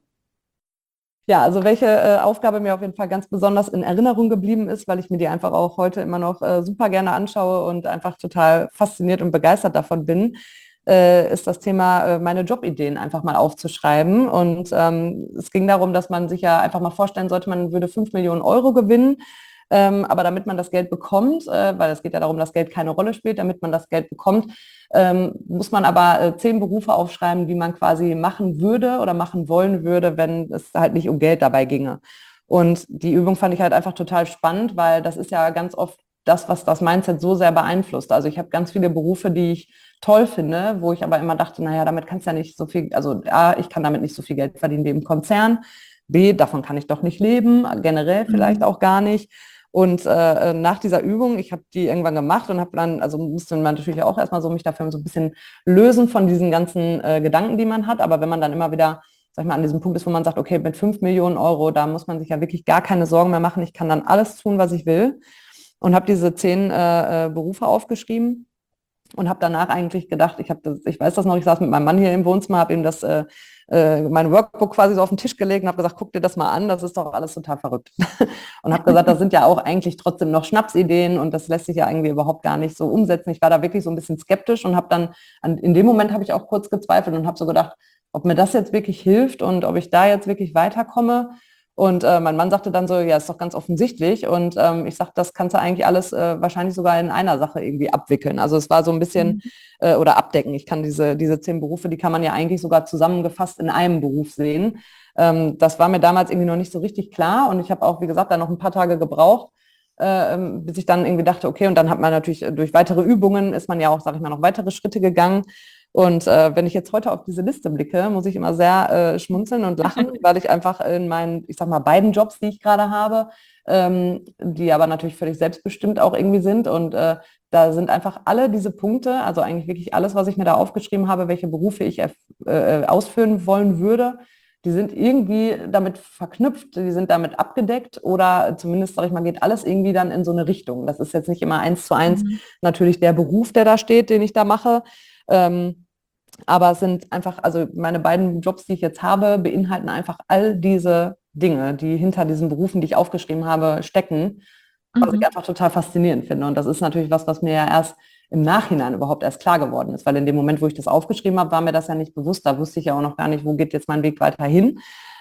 Ja, also welche äh, Aufgabe mir auf jeden Fall ganz besonders in Erinnerung geblieben ist, weil ich mir die einfach auch heute immer noch äh, super gerne anschaue und einfach total fasziniert und begeistert davon bin, äh, ist das Thema, äh, meine Jobideen einfach mal aufzuschreiben. Und ähm, es ging darum, dass man sich ja einfach mal vorstellen sollte, man würde fünf Millionen Euro gewinnen. Ähm, aber damit man das Geld bekommt, äh, weil es geht ja darum, dass Geld keine Rolle spielt, damit man das Geld bekommt, ähm, muss man aber äh, zehn Berufe aufschreiben, die man quasi machen würde oder machen wollen würde, wenn es halt nicht um Geld dabei ginge. Und die Übung fand ich halt einfach total spannend, weil das ist ja ganz oft das, was das Mindset so sehr beeinflusst. Also ich habe ganz viele Berufe, die ich toll finde, wo ich aber immer dachte, naja, damit kannst du ja nicht so viel, also A, ich kann damit nicht so viel Geld verdienen wie im Konzern. B, davon kann ich doch nicht leben, generell vielleicht Mhm. auch gar nicht. Und äh, nach dieser Übung, ich habe die irgendwann gemacht und habe dann, also musste man natürlich auch erstmal so mich dafür so ein bisschen lösen von diesen ganzen äh, Gedanken, die man hat. Aber wenn man dann immer wieder, sag ich mal, an diesem Punkt ist, wo man sagt, okay, mit fünf Millionen Euro, da muss man sich ja wirklich gar keine Sorgen mehr machen. Ich kann dann alles tun, was ich will. Und habe diese zehn äh, äh, Berufe aufgeschrieben und habe danach eigentlich gedacht, ich habe das, ich weiß das noch, ich saß mit meinem Mann hier im Wohnzimmer, habe ihm das äh, äh, mein Workbook quasi so auf den Tisch gelegt und habe gesagt, guck dir das mal an, das ist doch alles total verrückt. Und habe gesagt, das sind ja auch eigentlich trotzdem noch Schnapsideen und das lässt sich ja irgendwie überhaupt gar nicht so umsetzen. Ich war da wirklich so ein bisschen skeptisch und habe dann, an, in dem Moment habe ich auch kurz gezweifelt und habe so gedacht, ob mir das jetzt wirklich hilft und ob ich da jetzt wirklich weiterkomme. Und äh, mein Mann sagte dann so, ja, ist doch ganz offensichtlich. Und ähm, ich sagte, das kannst du eigentlich alles äh, wahrscheinlich sogar in einer Sache irgendwie abwickeln. Also es war so ein bisschen Mhm. äh, oder abdecken. Ich kann diese, diese zehn Berufe, die kann man ja eigentlich sogar zusammengefasst in einem Beruf sehen. Ähm, das war mir damals irgendwie noch nicht so richtig klar. Und ich habe auch, wie gesagt, da noch ein paar Tage gebraucht, äh, bis ich dann irgendwie dachte, okay, und dann hat man natürlich äh, durch weitere Übungen ist man ja auch, sag ich mal, noch weitere Schritte gegangen. Und äh, wenn ich jetzt heute auf diese Liste blicke, muss ich immer sehr äh, schmunzeln und lachen, weil ich einfach in meinen, ich sag mal, beiden Jobs, die ich gerade habe, ähm, die aber natürlich völlig selbstbestimmt auch irgendwie sind. Und äh, da sind einfach alle diese Punkte, also eigentlich wirklich alles, was ich mir da aufgeschrieben habe, welche Berufe ich äh, ausführen wollen würde, die sind irgendwie damit verknüpft, die sind damit abgedeckt oder zumindest, sag ich mal, geht alles irgendwie dann in so eine Richtung. Das ist jetzt nicht immer eins zu eins Mhm. natürlich der Beruf, der da steht, den ich da mache. Ähm, aber es sind einfach, also meine beiden Jobs, die ich jetzt habe, beinhalten einfach all diese Dinge, die hinter diesen Berufen, die ich aufgeschrieben habe, stecken, was ich Mhm. einfach total faszinierend finde. Und das ist natürlich was, was mir ja erst im Nachhinein überhaupt erst klar geworden ist, weil in dem Moment, wo ich das aufgeschrieben habe, war mir das ja nicht bewusst. Da wusste ich ja auch noch gar nicht, wo geht jetzt mein Weg weiter hin.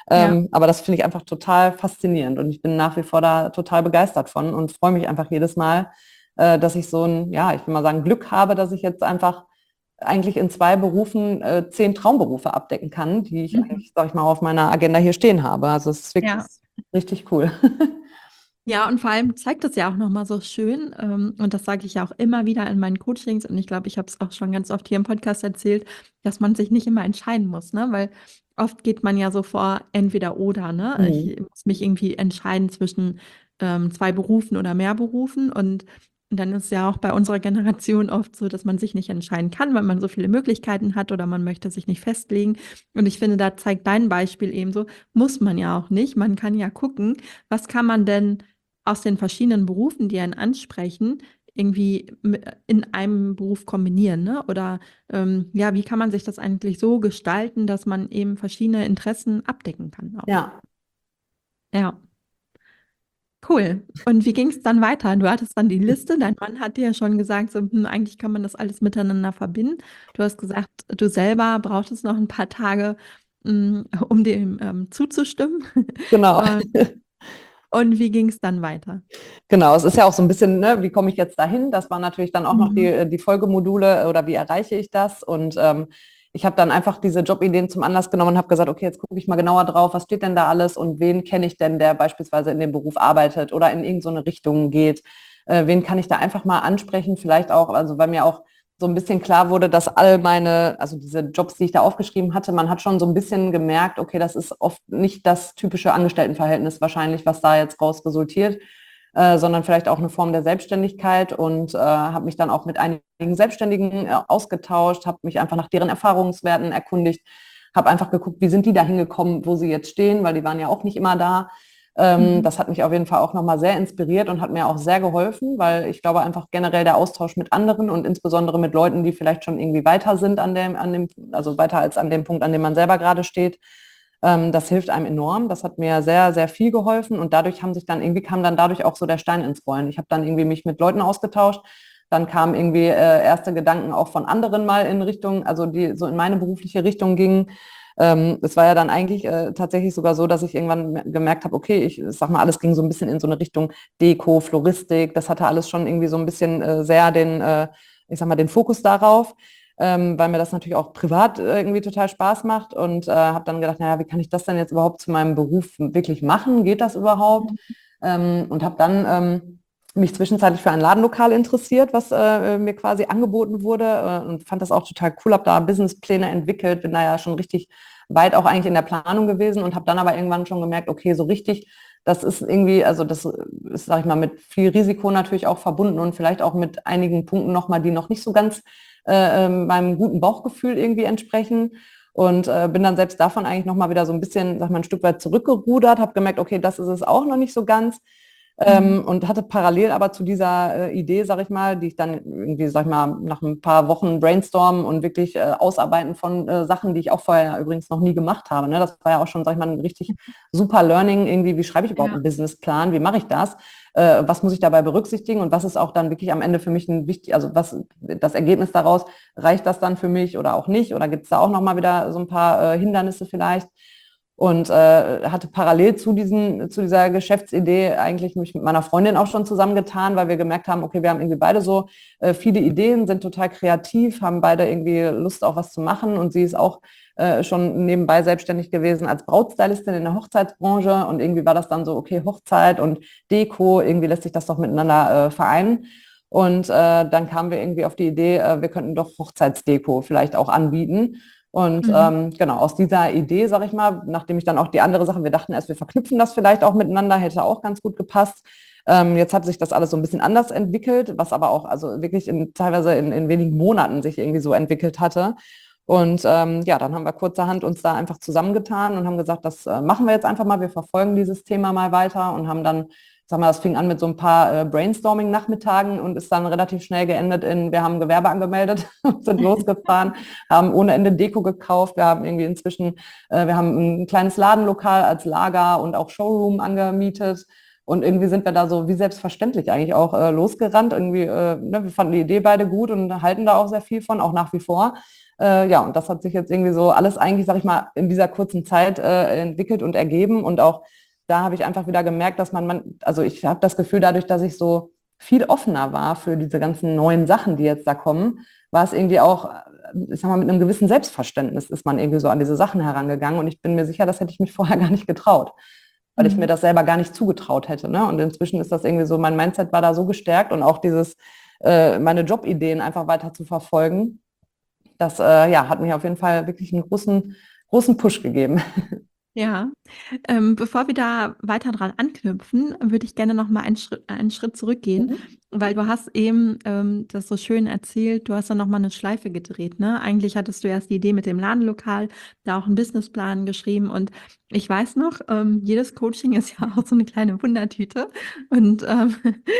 Ja. Ähm, aber das finde ich einfach total faszinierend und ich bin nach wie vor da total begeistert von und freue mich einfach jedes Mal, äh, dass ich so ein, ja, ich will mal sagen, Glück habe, dass ich jetzt einfach eigentlich in zwei Berufen äh, zehn Traumberufe abdecken kann, die ich Mhm. eigentlich, sag ich mal, auf meiner Agenda hier stehen habe. Also es ist wirklich Ja. richtig cool. Ja, und vor allem zeigt das ja auch nochmal so schön, ähm, und das sage ich ja auch immer wieder in meinen Coachings und ich glaube, ich habe es auch schon ganz oft hier im Podcast erzählt, dass man sich nicht immer entscheiden muss, ne? Weil oft geht man ja so vor, entweder oder, ne? Mhm. Ich muss mich irgendwie entscheiden zwischen ähm, zwei Berufen oder mehr Berufen und dann ist ja auch bei unserer Generation oft so, dass man sich nicht entscheiden kann, weil man so viele Möglichkeiten hat oder man möchte sich nicht festlegen. Und ich finde, da zeigt dein Beispiel eben so, muss man ja auch nicht. Man kann ja gucken, was kann man denn aus den verschiedenen Berufen, die einen ansprechen, irgendwie in einem Beruf kombinieren, ne? Oder ähm, ja, wie kann man sich das eigentlich so gestalten, dass man eben verschiedene Interessen abdecken kann auch. Ja. Ja, cool. Und wie ging es dann weiter? Du hattest dann die Liste, dein Mann hat dir ja schon gesagt, so, hm, eigentlich kann man das alles miteinander verbinden. Du hast gesagt, du selber brauchtest noch ein paar Tage, mm, um dem ähm, zuzustimmen. Genau. Und, und wie ging es dann weiter? Genau, es ist ja auch so ein bisschen, ne, wie komme ich jetzt dahin? Das waren natürlich dann auch noch die, Mhm. äh, die Folgemodule oder wie erreiche ich das? Und ähm, ich habe dann einfach diese Jobideen zum Anlass genommen und habe gesagt, okay, jetzt gucke ich mal genauer drauf, was steht denn da alles und wen kenne ich denn, der beispielsweise in dem Beruf arbeitet oder in irgendeine so Richtung geht? Äh, wen kann ich da einfach mal ansprechen? Vielleicht auch, also weil mir auch so ein bisschen klar wurde, dass all meine, also diese Jobs, die ich da aufgeschrieben hatte, man hat schon so ein bisschen gemerkt, okay, das ist oft nicht das typische Angestelltenverhältnis wahrscheinlich, was da jetzt raus resultiert, äh, sondern vielleicht auch eine Form der Selbstständigkeit und äh, habe mich dann auch mit einigen Selbstständigen äh, ausgetauscht, habe mich einfach nach deren Erfahrungswerten erkundigt, habe einfach geguckt, wie sind die da hingekommen, wo sie jetzt stehen, weil die waren ja auch nicht immer da. Ähm, Mhm. das hat mich auf jeden Fall auch nochmal sehr inspiriert und hat mir auch sehr geholfen, weil ich glaube einfach generell der Austausch mit anderen und insbesondere mit Leuten, die vielleicht schon irgendwie weiter sind an dem, an dem, also weiter als an dem Punkt, an dem man selber gerade steht, ähm, das hilft einem enorm. Das hat mir sehr, sehr viel geholfen und dadurch haben sich dann irgendwie kam dann dadurch auch so der Stein ins Rollen. Ich habe dann irgendwie mich mit Leuten ausgetauscht. Dann kamen irgendwie äh, erste Gedanken auch von anderen mal in Richtung, also die so in meine berufliche Richtung gingen. Ähm, es war ja dann eigentlich äh, tatsächlich sogar so, dass ich irgendwann gemerkt habe, okay, ich sag mal, alles ging so ein bisschen in so eine Richtung Deko, Floristik. Das hatte alles schon irgendwie so ein bisschen äh, sehr den, äh, ich sag mal, den Fokus darauf, ähm, weil mir das natürlich auch privat äh, irgendwie total Spaß macht und äh, habe dann gedacht, naja, wie kann ich das denn jetzt überhaupt zu meinem Beruf wirklich machen? Geht das überhaupt? Ähm, und habe dann ähm, mich zwischenzeitlich für ein Ladenlokal interessiert, was äh, mir quasi angeboten wurde äh, und fand das auch total cool, habe da Businesspläne entwickelt, bin da ja schon richtig weit auch eigentlich in der Planung gewesen und habe dann aber irgendwann schon gemerkt, okay, so richtig, das ist irgendwie, also das ist, sag ich mal, mit viel Risiko natürlich auch verbunden und vielleicht auch mit einigen Punkten nochmal, die noch nicht so ganz äh, meinem guten Bauchgefühl irgendwie entsprechen. Und äh, bin dann selbst davon eigentlich nochmal wieder so ein bisschen, sag mal, ein Stück weit zurückgerudert, habe gemerkt, okay, das ist es auch noch nicht so ganz. Mhm. Ähm, und hatte parallel aber zu dieser äh, Idee, sag ich mal, die ich dann irgendwie, sag ich mal, nach ein paar Wochen Brainstormen und wirklich äh, Ausarbeiten von äh, Sachen, die ich auch vorher übrigens noch nie gemacht habe. Ne? Das war ja auch schon, sag ich mal, ein richtig super Learning, irgendwie, wie schreibe ich überhaupt Ja. einen Businessplan, wie mache ich das? Äh, was muss ich dabei berücksichtigen und was ist auch dann wirklich am Ende für mich ein wichtig, also was das Ergebnis daraus, reicht das dann für mich oder auch nicht? Oder gibt es da auch nochmal wieder so ein paar äh, Hindernisse vielleicht? Und äh, hatte parallel zu, diesen, zu dieser Geschäftsidee eigentlich mich mit meiner Freundin auch schon zusammengetan, weil wir gemerkt haben, okay, wir haben irgendwie beide so äh, viele Ideen, sind total kreativ, haben beide irgendwie Lust auch was zu machen und sie ist auch äh, schon nebenbei selbstständig gewesen als Brautstylistin in der Hochzeitsbranche und irgendwie war das dann so, okay, Hochzeit und Deko, irgendwie lässt sich das doch miteinander äh, vereinen. Und äh, dann kamen wir irgendwie auf die Idee, äh, wir könnten doch Hochzeitsdeko vielleicht auch anbieten. Und Mhm. ähm, genau, aus dieser Idee, sag ich mal, nachdem ich dann auch die andere Sache, wir dachten erst, wir verknüpfen das vielleicht auch miteinander, hätte auch ganz gut gepasst. Ähm, jetzt hat sich das alles so ein bisschen anders entwickelt, was aber auch also wirklich in, teilweise in, in wenigen Monaten sich irgendwie so entwickelt hatte. Und ähm, ja, dann haben wir kurzerhand uns da einfach zusammengetan und haben gesagt, das äh, machen wir jetzt einfach mal, wir verfolgen dieses Thema mal weiter und haben dann, sag mal, das fing an mit so ein paar äh, Brainstorming-Nachmittagen und ist dann relativ schnell geendet in, wir haben ein Gewerbe angemeldet und sind losgefahren, haben ohne Ende Deko gekauft, wir haben irgendwie inzwischen, äh, wir haben ein kleines Ladenlokal als Lager und auch Showroom angemietet Und irgendwie sind wir da so wie selbstverständlich eigentlich auch äh, losgerannt. Irgendwie, äh, ne, wir fanden die Idee beide gut und halten da auch sehr viel von, auch nach wie vor. Äh, ja, und das hat sich jetzt irgendwie so alles eigentlich, sag ich mal, in dieser kurzen Zeit äh, entwickelt und ergeben. Und auch da habe ich einfach wieder gemerkt, dass man, man also ich habe das Gefühl, dadurch, dass ich so viel offener war für diese ganzen neuen Sachen, die jetzt da kommen, war es irgendwie auch, ich sag mal, mit einem gewissen Selbstverständnis ist man irgendwie so an diese Sachen herangegangen. Und ich bin mir sicher, das hätte ich mich vorher gar nicht getraut, weil ich mir das selber gar nicht zugetraut hätte. Ne? Und inzwischen ist das irgendwie so, mein Mindset war da so gestärkt und auch dieses, äh, meine Jobideen einfach weiter zu verfolgen, das äh, ja, hat mir auf jeden Fall wirklich einen großen, großen Push gegeben. Ja, ähm, bevor wir da weiter dran anknüpfen, würde ich gerne noch mal einen Schritt, einen Schritt zurückgehen, Mhm. weil du hast eben ähm, das so schön erzählt, du hast dann noch mal eine Schleife gedreht, ne? Eigentlich hattest du erst die Idee mit dem Ladenlokal, da auch einen Businessplan geschrieben und ich weiß noch, ähm, jedes Coaching ist ja auch so eine kleine Wundertüte und ähm,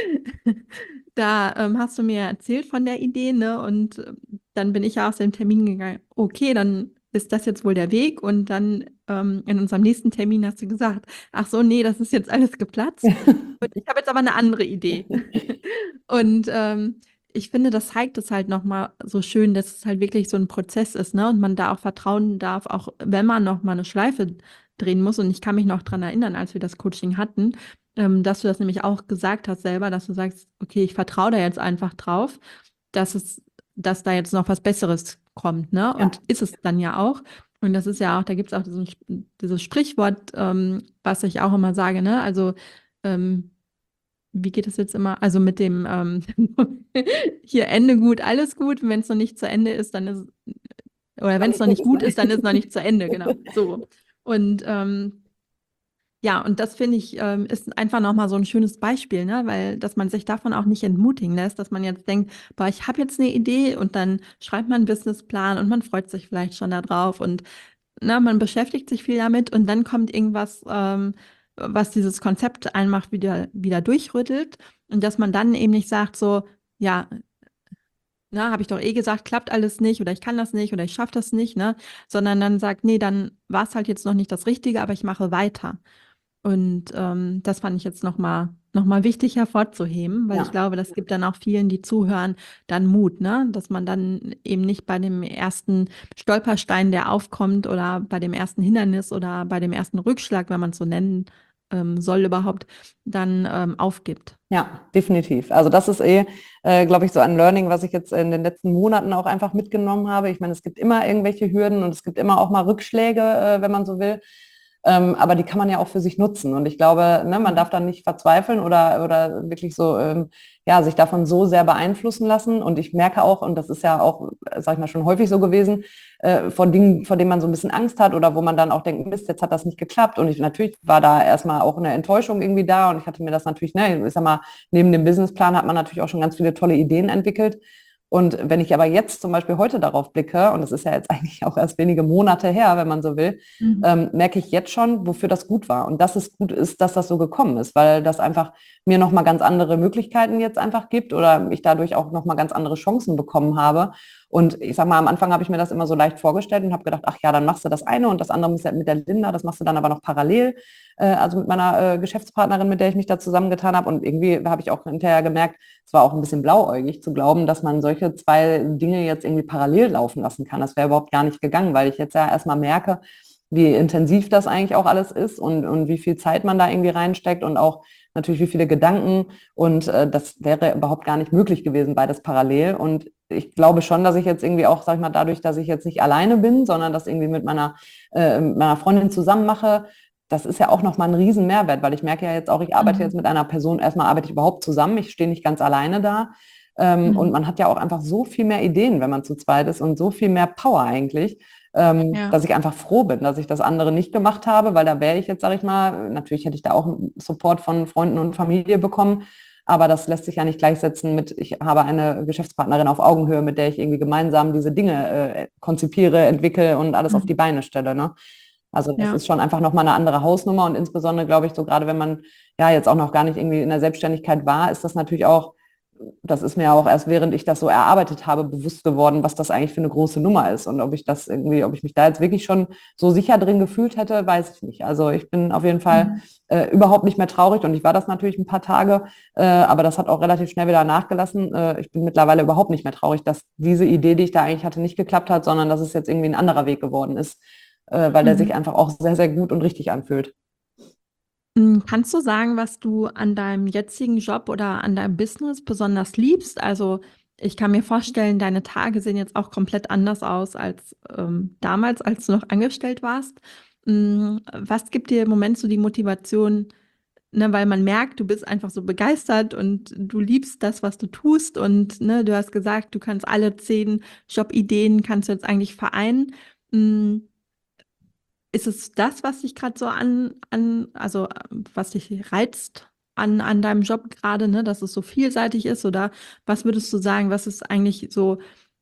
da ähm, hast du mir erzählt von der Idee, ne? Und ähm, dann bin ich ja aus dem Termin gegangen, okay, dann ist das jetzt wohl der Weg? Und dann ähm, in unserem nächsten Termin hast du gesagt, ach so, nee, das ist jetzt alles geplatzt. Und ich habe jetzt aber eine andere Idee. Und ähm, ich finde, das zeigt es halt nochmal so schön, dass es halt wirklich so ein Prozess ist, ne? Und man da auch vertrauen darf, auch wenn man nochmal eine Schleife drehen muss. Und ich kann mich noch dran erinnern, als wir das Coaching hatten, ähm, dass du das nämlich auch gesagt hast selber, dass du sagst, okay, ich vertraue da jetzt einfach drauf, dass es, dass da jetzt noch was Besseres kommt, ne? Ja, Und ist es dann ja auch. Und das ist ja auch, da gibt es auch diesen, dieses Sprichwort, ähm, was ich auch immer sage, ne? Also, ähm, wie geht es jetzt immer? Also mit dem ähm, hier Ende gut, alles gut. Und wenn es noch nicht zu Ende ist, dann ist, oder wenn dann es ist noch nicht nichts, gut ne? ist, dann ist es noch nicht zu Ende, genau. So. Und ähm, ja, und das finde ich, ähm, ist einfach nochmal so ein schönes Beispiel, ne? Weil, dass man sich davon auch nicht entmutigen lässt, dass man jetzt denkt, boah, ich habe jetzt eine Idee und dann schreibt man einen Businessplan und man freut sich vielleicht schon darauf und ne, man beschäftigt sich viel damit und dann kommt irgendwas, ähm, was dieses Konzept einfach wieder, wieder durchrüttelt und dass man dann eben nicht sagt so, ja, na, habe ich doch eh gesagt, klappt alles nicht oder ich kann das nicht oder ich schaffe das nicht, ne? Sondern dann sagt, nee, dann war es halt jetzt noch nicht das Richtige, aber ich mache weiter. Und ähm, das fand ich jetzt nochmal noch mal wichtig hervorzuheben, weil ich Ja. glaube, das gibt dann auch vielen, die zuhören, dann Mut, ne? Dass man dann eben nicht bei dem ersten Stolperstein, der aufkommt, oder bei dem ersten Hindernis oder bei dem ersten Rückschlag, wenn man es so nennen ähm, soll überhaupt, dann ähm, aufgibt. Ja, definitiv. Also das ist eh, äh, glaube ich, so ein Learning, was ich jetzt in den letzten Monaten auch einfach mitgenommen habe. Ich meine, es gibt immer irgendwelche Hürden und es gibt immer auch mal Rückschläge, äh, wenn man so will. Ähm, aber die kann man ja auch für sich nutzen. Und ich glaube, ne, man darf dann nicht verzweifeln oder, oder wirklich so, ähm, ja, sich davon so sehr beeinflussen lassen. Und ich merke auch, und das ist ja auch, sag ich mal, schon häufig so gewesen, äh, von Dingen, vor denen man so ein bisschen Angst hat oder wo man dann auch denkt, Mist, jetzt hat das nicht geklappt. Und ich, natürlich war da erstmal auch eine Enttäuschung irgendwie da. Und ich hatte mir das natürlich, ne, ich sag mal, neben dem Businessplan hat man natürlich auch schon ganz viele tolle Ideen entwickelt. Und wenn ich aber jetzt zum Beispiel heute darauf blicke, und das ist ja jetzt eigentlich auch erst wenige Monate her, wenn man so will, Mhm. ähm, merke ich jetzt schon, wofür das gut war. Und dass es gut ist, dass das so gekommen ist, weil das einfach mir nochmal ganz andere Möglichkeiten jetzt einfach gibt oder ich dadurch auch nochmal ganz andere Chancen bekommen habe. Und ich sag mal, am Anfang habe ich mir das immer so leicht vorgestellt und habe gedacht, ach ja, dann machst du das eine und das andere mit der Linda, das machst du dann aber noch parallel, äh, also mit meiner äh, Geschäftspartnerin, mit der ich mich da zusammengetan habe. Und irgendwie habe ich auch hinterher gemerkt, es war auch ein bisschen blauäugig zu glauben, dass man solche zwei Dinge jetzt irgendwie parallel laufen lassen kann. Das wäre überhaupt gar nicht gegangen, weil ich jetzt ja erstmal merke, wie intensiv das eigentlich auch alles ist und, und wie viel Zeit man da irgendwie reinsteckt und auch natürlich wie viele Gedanken. Und äh, das wäre überhaupt gar nicht möglich gewesen, beides parallel. Und ich glaube schon, dass ich jetzt irgendwie auch, sag ich mal, dadurch, dass ich jetzt nicht alleine bin, sondern das irgendwie mit meiner, äh, mit meiner Freundin zusammen mache, das ist ja auch nochmal ein riesen Mehrwert, weil ich merke ja jetzt auch, ich arbeite Mhm. jetzt mit einer Person, erstmal arbeite ich überhaupt zusammen, ich stehe nicht ganz alleine da. Ähm, Mhm. und man hat ja auch einfach so viel mehr Ideen, wenn man zu zweit ist und so viel mehr Power eigentlich, ähm, Ja. dass ich einfach froh bin, dass ich das andere nicht gemacht habe, weil da wäre ich jetzt, sage ich mal, natürlich hätte ich da auch Support von Freunden und Familie bekommen, aber das lässt sich ja nicht gleichsetzen mit, ich habe eine Geschäftspartnerin auf Augenhöhe, mit der ich irgendwie gemeinsam diese Dinge äh, konzipiere, entwickle und alles auf Mhm. die Beine stelle, ne? Also das Ja. ist schon einfach nochmal eine andere Hausnummer und insbesondere, glaube ich, so gerade wenn man ja jetzt auch noch gar nicht irgendwie in der Selbstständigkeit war, ist das natürlich auch das ist mir auch erst, während ich das so erarbeitet habe, bewusst geworden, was das eigentlich für eine große Nummer ist. Und ob ich das irgendwie, ob ich mich da jetzt wirklich schon so sicher drin gefühlt hätte, weiß ich nicht. Also ich bin auf jeden Fall Mhm. äh, überhaupt nicht mehr traurig und ich war das natürlich ein paar Tage, äh, aber das hat auch relativ schnell wieder nachgelassen. Äh, ich bin mittlerweile überhaupt nicht mehr traurig, dass diese Idee, die ich da eigentlich hatte, nicht geklappt hat, sondern dass es jetzt irgendwie ein anderer Weg geworden ist, äh, weil der sich Mhm. einfach auch sehr, sehr gut und richtig anfühlt. Mm, Kannst du sagen, was du an deinem jetzigen Job oder an deinem Business besonders liebst? Also ich kann mir vorstellen, deine Tage sehen jetzt auch komplett anders aus als ähm, damals, als du noch angestellt warst. Mm, Was gibt dir im Moment so die Motivation, ne, weil man merkt, du bist einfach so begeistert und du liebst das, was du tust und ne, du hast gesagt, du kannst alle zehn Jobideen, kannst du jetzt eigentlich vereinen. Mm, Ist es das, was dich gerade so an, an, also äh, was dich reizt an, an deinem Job gerade, ne, dass es so vielseitig ist? Oder was würdest du sagen, was ist eigentlich so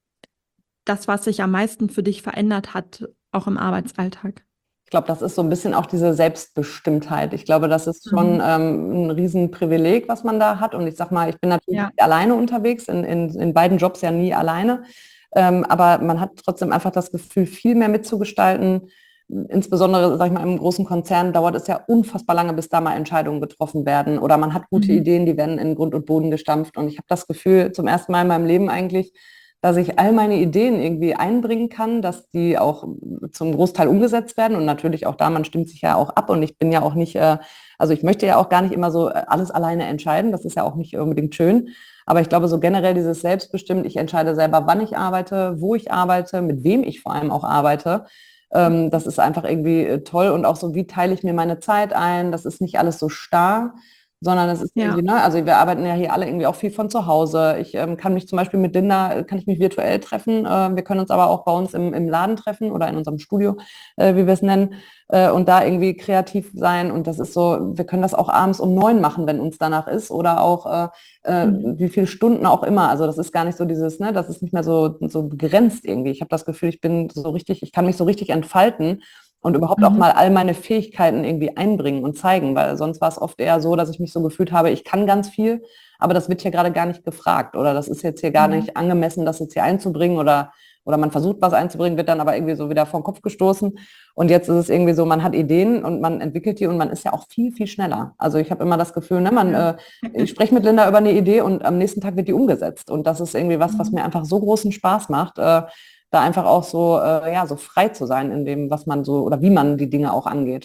das, was sich am meisten für dich verändert hat, auch im Arbeitsalltag? Ich glaube, das ist so ein bisschen auch diese Selbstbestimmtheit. Ich glaube, das ist schon Mhm. ähm, ein Riesenprivileg, was man da hat. Und ich sag mal, ich bin natürlich Ja. nicht alleine unterwegs, in, in, in beiden Jobs ja nie alleine. Ähm, aber man hat trotzdem einfach das Gefühl, viel mehr mitzugestalten. Insbesondere, sag ich mal, im großen Konzern dauert es ja unfassbar lange, bis da mal Entscheidungen getroffen werden. Oder man hat gute Mhm. Ideen, die werden in Grund und Boden gestampft. Und ich habe das Gefühl, zum ersten Mal in meinem Leben eigentlich, dass ich all meine Ideen irgendwie einbringen kann, dass die auch zum Großteil umgesetzt werden und natürlich auch da, man stimmt sich ja auch ab und ich bin ja auch nicht, äh, also ich möchte ja auch gar nicht immer so äh, alles alleine entscheiden, das ist ja auch nicht unbedingt schön, aber ich glaube so generell dieses Selbstbestimmt, ich entscheide selber, wann ich arbeite, wo ich arbeite, mit wem ich vor allem auch arbeite. Ähm, das ist einfach irgendwie äh, toll und auch so, wie teile ich mir meine Zeit ein, das ist nicht alles so starr, sondern es ist irgendwie, Ja. ne, also wir arbeiten ja hier alle irgendwie auch viel von zu Hause. Ich ähm, kann mich zum Beispiel mit Linda, äh, kann ich mich virtuell treffen. Äh, wir können uns aber auch bei uns im, im Laden treffen oder in unserem Studio, äh, wie wir es nennen, äh, und da irgendwie kreativ sein. Und das ist so, wir können das auch abends um neun machen, wenn uns danach ist oder auch äh, äh, Mhm. wie viele Stunden auch immer. Also das ist gar nicht so dieses, ne, das ist nicht mehr so, so begrenzt irgendwie. Ich habe das Gefühl, ich bin so richtig, ich kann mich so richtig entfalten und überhaupt auch Mhm. mal all meine Fähigkeiten irgendwie einbringen und zeigen, weil sonst war es oft eher so, dass ich mich so gefühlt habe, ich kann ganz viel, aber das wird hier gerade gar nicht gefragt oder das ist jetzt hier gar Mhm. nicht angemessen, das jetzt hier einzubringen oder, oder man versucht was einzubringen, wird dann aber irgendwie so wieder vor den Kopf gestoßen und jetzt ist es irgendwie so, man hat Ideen und man entwickelt die und man ist ja auch viel, viel schneller. Also ich habe immer das Gefühl, ne, man, Ja. äh, ich spreche mit Linda über eine Idee und am nächsten Tag wird die umgesetzt und das ist irgendwie was, was Mhm. mir einfach so großen Spaß macht, äh, da einfach auch so, äh, ja, so frei zu sein in dem, was man so oder wie man die Dinge auch angeht.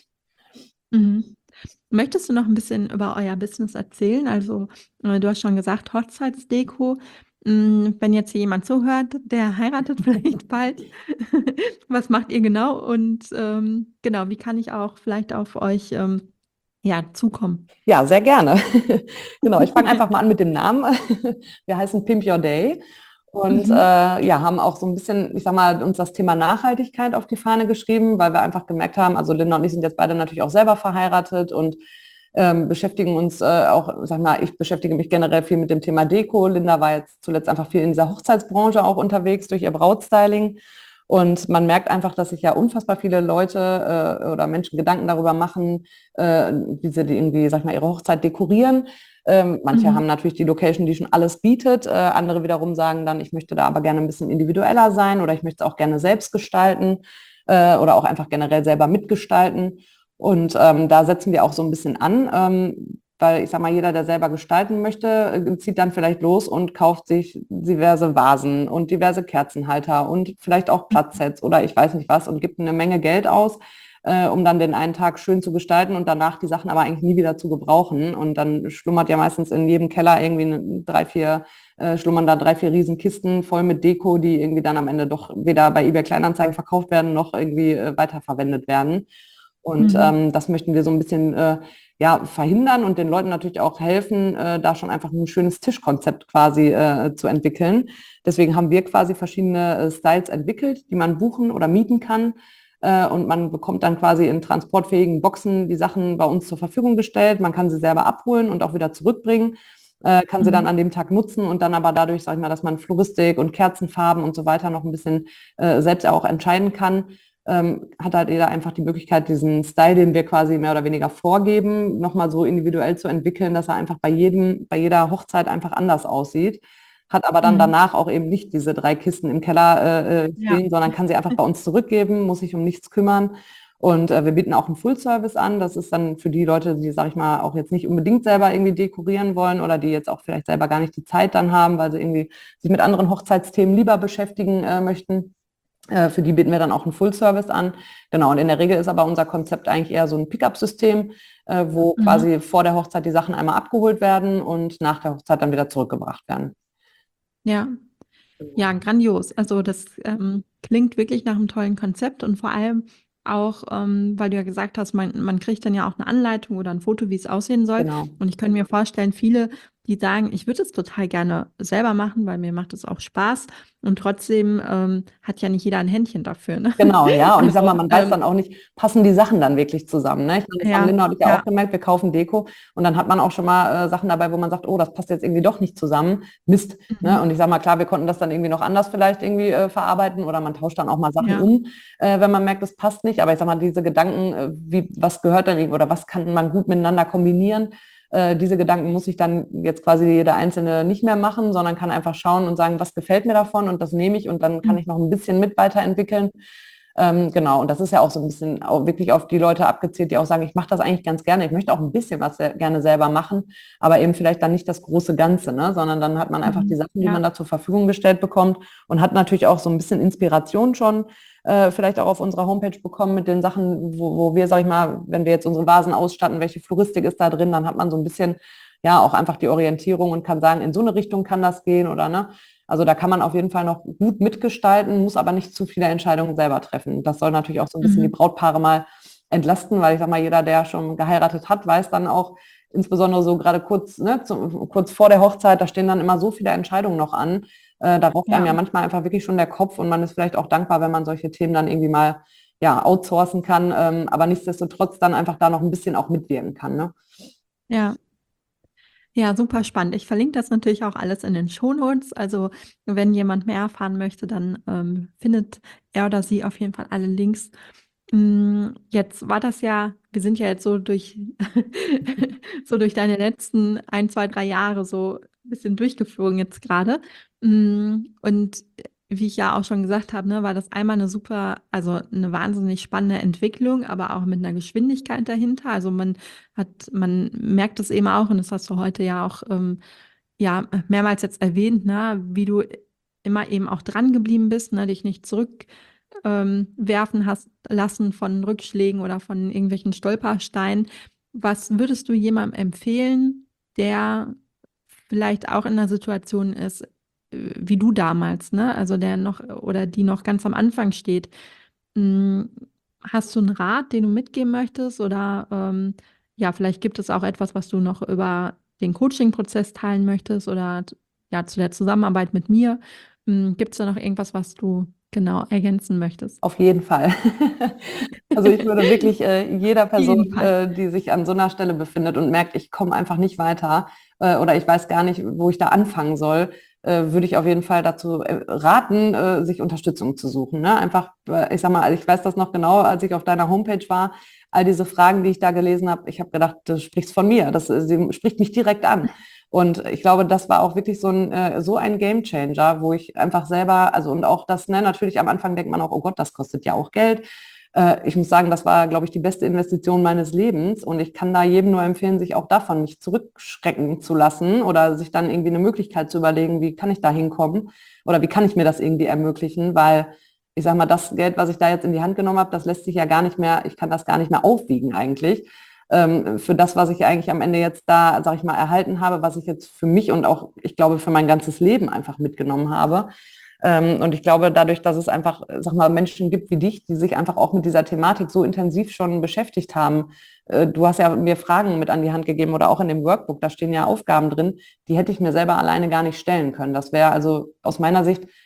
Mhm. Möchtest du noch ein bisschen über euer Business erzählen? Also, äh, du hast schon gesagt, Hochzeitsdeko. Hm, wenn jetzt hier jemand zuhört, der heiratet vielleicht bald, was macht ihr genau? Und, ähm, genau, wie kann ich auch vielleicht auf euch, ähm, ja, zukommen? Ja, sehr gerne. Genau, ich fange einfach mal an mit dem Namen. Wir heißen Pimp Your Day und Mhm. äh, ja, haben auch so ein bisschen, ich sag mal, uns das Thema Nachhaltigkeit auf die Fahne geschrieben, weil wir einfach gemerkt haben, also Linda und ich sind jetzt beide natürlich auch selber verheiratet und ähm, beschäftigen uns äh, auch, sag mal, ich beschäftige mich generell viel mit dem Thema Deko. Linda war jetzt zuletzt einfach viel in dieser Hochzeitsbranche auch unterwegs durch ihr Brautstyling. Und man merkt einfach, dass sich ja unfassbar viele Leute äh, oder Menschen Gedanken darüber machen, äh, wie sie die irgendwie, sag ich mal, ihre Hochzeit dekorieren. Ähm, manche Mhm. haben natürlich die Location, die schon alles bietet. Äh, andere wiederum sagen dann, ich möchte da aber gerne ein bisschen individueller sein oder ich möchte es auch gerne selbst gestalten äh, oder auch einfach generell selber mitgestalten. Und ähm, da setzen wir auch so ein bisschen an, ähm, weil ich sag mal, jeder, der selber gestalten möchte, äh, zieht dann vielleicht los und kauft sich diverse Vasen und diverse Kerzenhalter und vielleicht auch Platzsets oder ich weiß nicht was und gibt eine Menge Geld aus, äh, um dann den einen Tag schön zu gestalten und danach die Sachen aber eigentlich nie wieder zu gebrauchen. Und dann schlummert ja meistens in jedem Keller irgendwie eine, drei, vier, äh, schlummern da drei, vier Riesenkisten voll mit Deko, die irgendwie dann am Ende doch weder bei eBay Kleinanzeigen verkauft werden, noch irgendwie äh, weiterverwendet werden. Und Mhm. ähm, das möchten wir so ein bisschen äh, ja, verhindern und den Leuten natürlich auch helfen, äh, da schon einfach ein schönes Tischkonzept quasi äh, zu entwickeln. Deswegen haben wir quasi verschiedene äh, Styles entwickelt, die man buchen oder mieten kann. Äh, und man bekommt dann quasi in transportfähigen Boxen die Sachen bei uns zur Verfügung gestellt. Man kann sie selber abholen und auch wieder zurückbringen, äh, kann sie dann Mhm. an dem Tag nutzen und dann aber dadurch, sag ich mal, dass man Floristik und Kerzenfarben und so weiter noch ein bisschen äh, selbst auch entscheiden kann, ähm, hat halt jeder einfach die Möglichkeit, diesen Style, den wir quasi mehr oder weniger vorgeben, nochmal so individuell zu entwickeln, dass er einfach bei jedem, bei jeder Hochzeit einfach anders aussieht. Hat aber dann Mhm. danach auch eben nicht diese drei Kisten im Keller äh, äh, Ja. stehen, sondern kann sie einfach bei uns zurückgeben, muss sich um nichts kümmern. Und äh, wir bieten auch einen Full-Service an. Das ist dann für die Leute, die, sag ich mal, auch jetzt nicht unbedingt selber irgendwie dekorieren wollen oder die jetzt auch vielleicht selber gar nicht die Zeit dann haben, weil sie irgendwie sich mit anderen Hochzeitsthemen lieber beschäftigen äh, möchten. Äh, für die bieten wir dann auch einen Full-Service an. Genau, und in der Regel ist aber unser Konzept eigentlich eher so ein Pickup-System, äh, wo Mhm. quasi vor der Hochzeit die Sachen einmal abgeholt werden und nach der Hochzeit dann wieder zurückgebracht werden. Ja. Ja, grandios. Also das ähm, klingt wirklich nach einem tollen Konzept und vor allem auch, ähm, weil du ja gesagt hast, man, man kriegt dann ja auch eine Anleitung oder ein Foto, wie es aussehen soll. Genau. Und ich könnte mir vorstellen, viele, die sagen, ich würde es total gerne selber machen, weil mir macht es auch Spaß. Und trotzdem ähm, hat ja nicht jeder ein Händchen dafür. Ne? Genau, ja. Und ich sag Also, mal, man weiß ähm, dann auch nicht, passen die Sachen dann wirklich zusammen. Ne? Ich meine, das haben ja, Linda und ich ja ja. auch gemerkt, wir kaufen Deko und dann hat man auch schon mal äh, Sachen dabei, wo man sagt, oh, das passt jetzt irgendwie doch nicht zusammen. Mist. Ne? Mhm. Und ich sag mal, klar, wir konnten das dann irgendwie noch anders vielleicht irgendwie äh, verarbeiten oder man tauscht dann auch mal Sachen Ja. um, äh, wenn man merkt, es passt nicht. Aber ich sag mal, diese Gedanken, äh, wie, was gehört dann irgendwie oder was kann man gut miteinander kombinieren, äh, diese Gedanken muss ich dann jetzt quasi jeder Einzelne nicht mehr machen, sondern kann einfach schauen und sagen, was gefällt mir davon und das nehme ich und dann kann Mhm. ich noch ein bisschen mit weiterentwickeln. Ähm, genau, und das ist ja auch so ein bisschen auch wirklich auf die Leute abgezielt, die auch sagen, ich mache das eigentlich ganz gerne, ich möchte auch ein bisschen was sehr, gerne selber machen, aber eben vielleicht dann nicht das große Ganze, ne? Sondern dann hat man einfach die Mhm. Sachen, die Ja. man da zur Verfügung gestellt bekommt und hat natürlich auch so ein bisschen Inspiration schon äh, vielleicht auch auf unserer Homepage bekommen mit den Sachen, wo, wo wir, sag ich mal, wenn wir jetzt unsere Vasen ausstatten, welche Floristik ist da drin, dann hat man so ein bisschen ja auch einfach die Orientierung und kann sagen, in so eine Richtung kann das gehen oder ne? Also da kann man auf jeden Fall noch gut mitgestalten, muss aber nicht zu viele Entscheidungen selber treffen. Das soll natürlich auch so ein bisschen die Mhm. Brautpaare mal entlasten, weil ich sag mal, jeder, der schon geheiratet hat, weiß dann auch, insbesondere so gerade kurz, ne, zu, kurz vor der Hochzeit, da stehen dann immer so viele Entscheidungen noch an. Äh, da raucht einem Ja. ja manchmal einfach wirklich schon der Kopf und man ist vielleicht auch dankbar, wenn man solche Themen dann irgendwie mal ja, outsourcen kann, ähm, aber nichtsdestotrotz dann einfach da noch ein bisschen auch mitwirken kann. Ne? Ja. Ja, super spannend. Ich verlinke das natürlich auch alles in den Shownotes. Also wenn jemand mehr erfahren möchte, dann ähm, findet er oder sie auf jeden Fall alle Links. Mm, Jetzt war das ja, wir sind ja jetzt so durch, so durch deine letzten ein, zwei, drei Jahre so ein bisschen durchgeflogen jetzt gerade. Mm, Und wie ich ja auch schon gesagt habe, ne, war das einmal eine super, also eine wahnsinnig spannende Entwicklung, aber auch mit einer Geschwindigkeit dahinter. Also man hat, man merkt es eben auch, und das hast du heute ja auch ähm, ja, mehrmals jetzt erwähnt, ne, wie du immer eben auch dran geblieben bist, ne, dich nicht zurück ähm, werfen hast lassen von Rückschlägen oder von irgendwelchen Stolpersteinen. Was würdest du jemandem empfehlen, der vielleicht auch in einer Situation ist, äh, wie du damals, ne? Also der noch oder die noch ganz am Anfang steht. Mm, Hast du einen Rat, den du mitgeben möchtest? Oder ähm, ja, vielleicht gibt es auch etwas, was du noch über den Coaching-Prozess teilen möchtest oder ja, zu der Zusammenarbeit mit mir. Gibt es da noch irgendwas, was du genau ergänzen möchtest? Auf jeden Fall. Also ich würde wirklich äh, jeder Auf jeden Person, Fall. äh, die sich an so einer Stelle befindet und merkt, ich komme einfach nicht weiter äh, oder ich weiß gar nicht, wo ich da anfangen soll, äh, würde ich auf jeden Fall dazu äh, raten, äh, sich Unterstützung zu suchen. Ne? Einfach, äh, ich sag mal, ich weiß das noch genau, als ich auf deiner Homepage war, all diese Fragen, die ich da gelesen habe, ich habe gedacht, das spricht von mir, das äh, sie spricht mich direkt an. Und ich glaube, das war auch wirklich so ein, äh, so ein Gamechanger, wo ich einfach selber, also und auch das, ne, natürlich am Anfang denkt man auch, oh Gott, das kostet ja auch Geld. Äh, ich muss sagen, das war, glaube ich, die beste Investition meines Lebens. Und ich kann da jedem nur empfehlen, sich auch davon nicht zurückschrecken zu lassen oder sich dann irgendwie eine Möglichkeit zu überlegen, wie kann ich da hinkommen oder wie kann ich mir das irgendwie ermöglichen, weil ich sage mal, das Geld, was ich da jetzt in die Hand genommen habe, das lässt sich ja gar nicht mehr, ich kann das gar nicht mehr aufwiegen eigentlich. Ähm, für das, was ich eigentlich am Ende jetzt da, sage ich mal, erhalten habe, was ich jetzt für mich und auch, ich glaube, für mein ganzes Leben einfach mitgenommen habe. Ähm, und ich glaube, dadurch, dass es einfach, sag mal, Menschen gibt wie dich, die sich einfach auch mit dieser Thematik so intensiv schon beschäftigt haben. Äh, du hast ja mir Fragen mit an die Hand gegeben oder auch in dem Workbook, da stehen ja Aufgaben drin, die hätte ich mir selber alleine gar nicht stellen können. Das wäre also aus meiner Sicht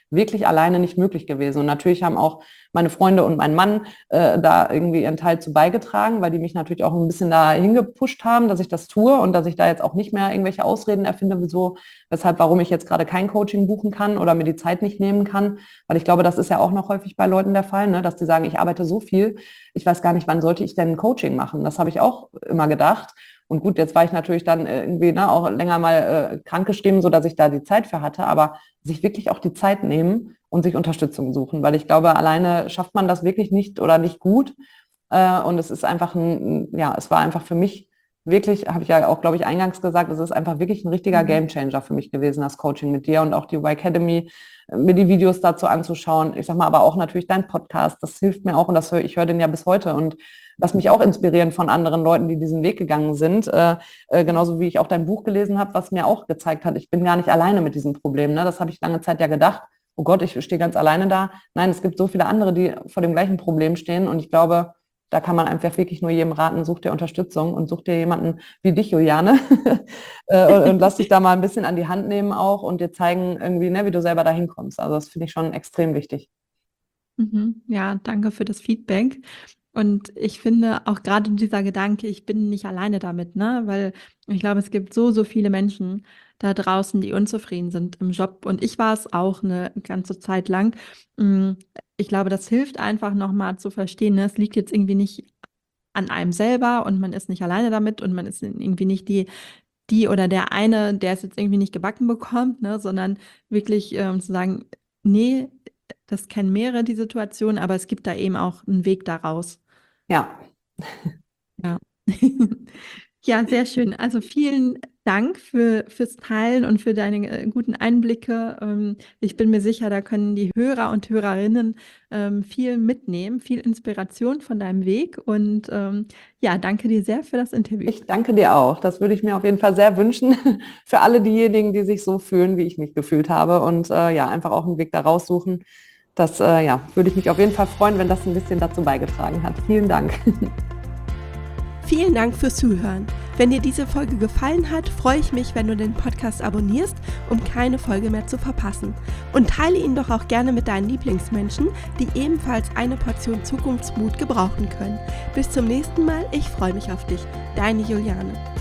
wirklich alleine nicht möglich gewesen. Und natürlich haben auch meine Freunde und mein Mann äh, da irgendwie ihren Teil zu beigetragen, weil die mich natürlich auch ein bisschen da hingepusht haben, dass ich das tue und dass ich da jetzt auch nicht mehr irgendwelche Ausreden erfinde, wieso, weshalb, warum ich jetzt gerade kein Coaching buchen kann oder mir die Zeit nicht nehmen kann. Weil ich glaube, das ist ja auch noch häufig bei Leuten der Fall, ne, dass die sagen, ich arbeite so viel, ich weiß gar nicht, wann sollte ich denn ein Coaching machen. Das habe ich auch immer gedacht. Und gut, jetzt war ich natürlich dann irgendwie ne, auch länger mal äh, krankgeschrieben, sodass ich da die Zeit für hatte, aber sich wirklich auch die Zeit nehmen und sich Unterstützung suchen, weil ich glaube, alleine schafft man das wirklich nicht oder nicht gut. Äh, und es ist einfach ein, ja, es war einfach für mich wirklich, habe ich ja auch, glaube ich, eingangs gesagt, es ist einfach wirklich ein richtiger Gamechanger für mich gewesen, das Coaching mit dir und auch die Y Academy, mir die Videos dazu anzuschauen. Ich sag mal, aber auch natürlich dein Podcast, das hilft mir auch und das höre, ich höre den ja bis heute und lass mich auch inspirieren von anderen Leuten, die diesen Weg gegangen sind. Äh, äh, genauso wie ich auch dein Buch gelesen habe, was mir auch gezeigt hat, ich bin gar nicht alleine mit diesem Problem. Ne? Das habe ich lange Zeit ja gedacht. Oh Gott, ich stehe ganz alleine da. Nein, es gibt so viele andere, die vor dem gleichen Problem stehen. Und ich glaube, da kann man einfach wirklich nur jedem raten, such dir Unterstützung und such dir jemanden wie dich, Juliane. und, und lass dich da mal ein bisschen an die Hand nehmen auch und dir zeigen, irgendwie, ne, wie du selber dahin kommst. Also das finde ich schon extrem wichtig. Mhm. Ja, danke für das Feedback. Und ich finde auch gerade dieser Gedanke, ich bin nicht alleine damit, ne? Weil ich glaube, es gibt so, so viele Menschen da draußen, die unzufrieden sind im Job. Und ich war es auch eine ganze Zeit lang. Mm, Ich glaube, das hilft einfach nochmal zu verstehen, ne? Es liegt jetzt irgendwie nicht an einem selber und man ist nicht alleine damit und man ist irgendwie nicht die, die oder der eine, der es jetzt irgendwie nicht gebacken bekommt, ne? Sondern wirklich ähm, zu sagen, nee, das kennen mehrere die Situation, aber es gibt da eben auch einen Weg daraus. Ja. Ja. Ja, sehr schön. Also vielen Dank für, fürs Teilen und für deine äh, guten Einblicke. Ähm, ich bin mir sicher, da können die Hörer und Hörerinnen ähm, viel mitnehmen, viel Inspiration von deinem Weg. Und ähm, ja, danke dir sehr für das Interview. Ich danke dir auch. Das würde ich mir auf jeden Fall sehr wünschen für alle diejenigen, die sich so fühlen, wie ich mich gefühlt habe und äh, ja, einfach auch einen Weg da raussuchen. Das äh, ja, würde ich mich auf jeden Fall freuen, wenn das ein bisschen dazu beigetragen hat. Vielen Dank. Vielen Dank fürs Zuhören. Wenn dir diese Folge gefallen hat, freue ich mich, wenn du den Podcast abonnierst, um keine Folge mehr zu verpassen. Und teile ihn doch auch gerne mit deinen Lieblingsmenschen, die ebenfalls eine Portion Zukunftsmut gebrauchen können. Bis zum nächsten Mal, ich freue mich auf dich. Deine Juliane.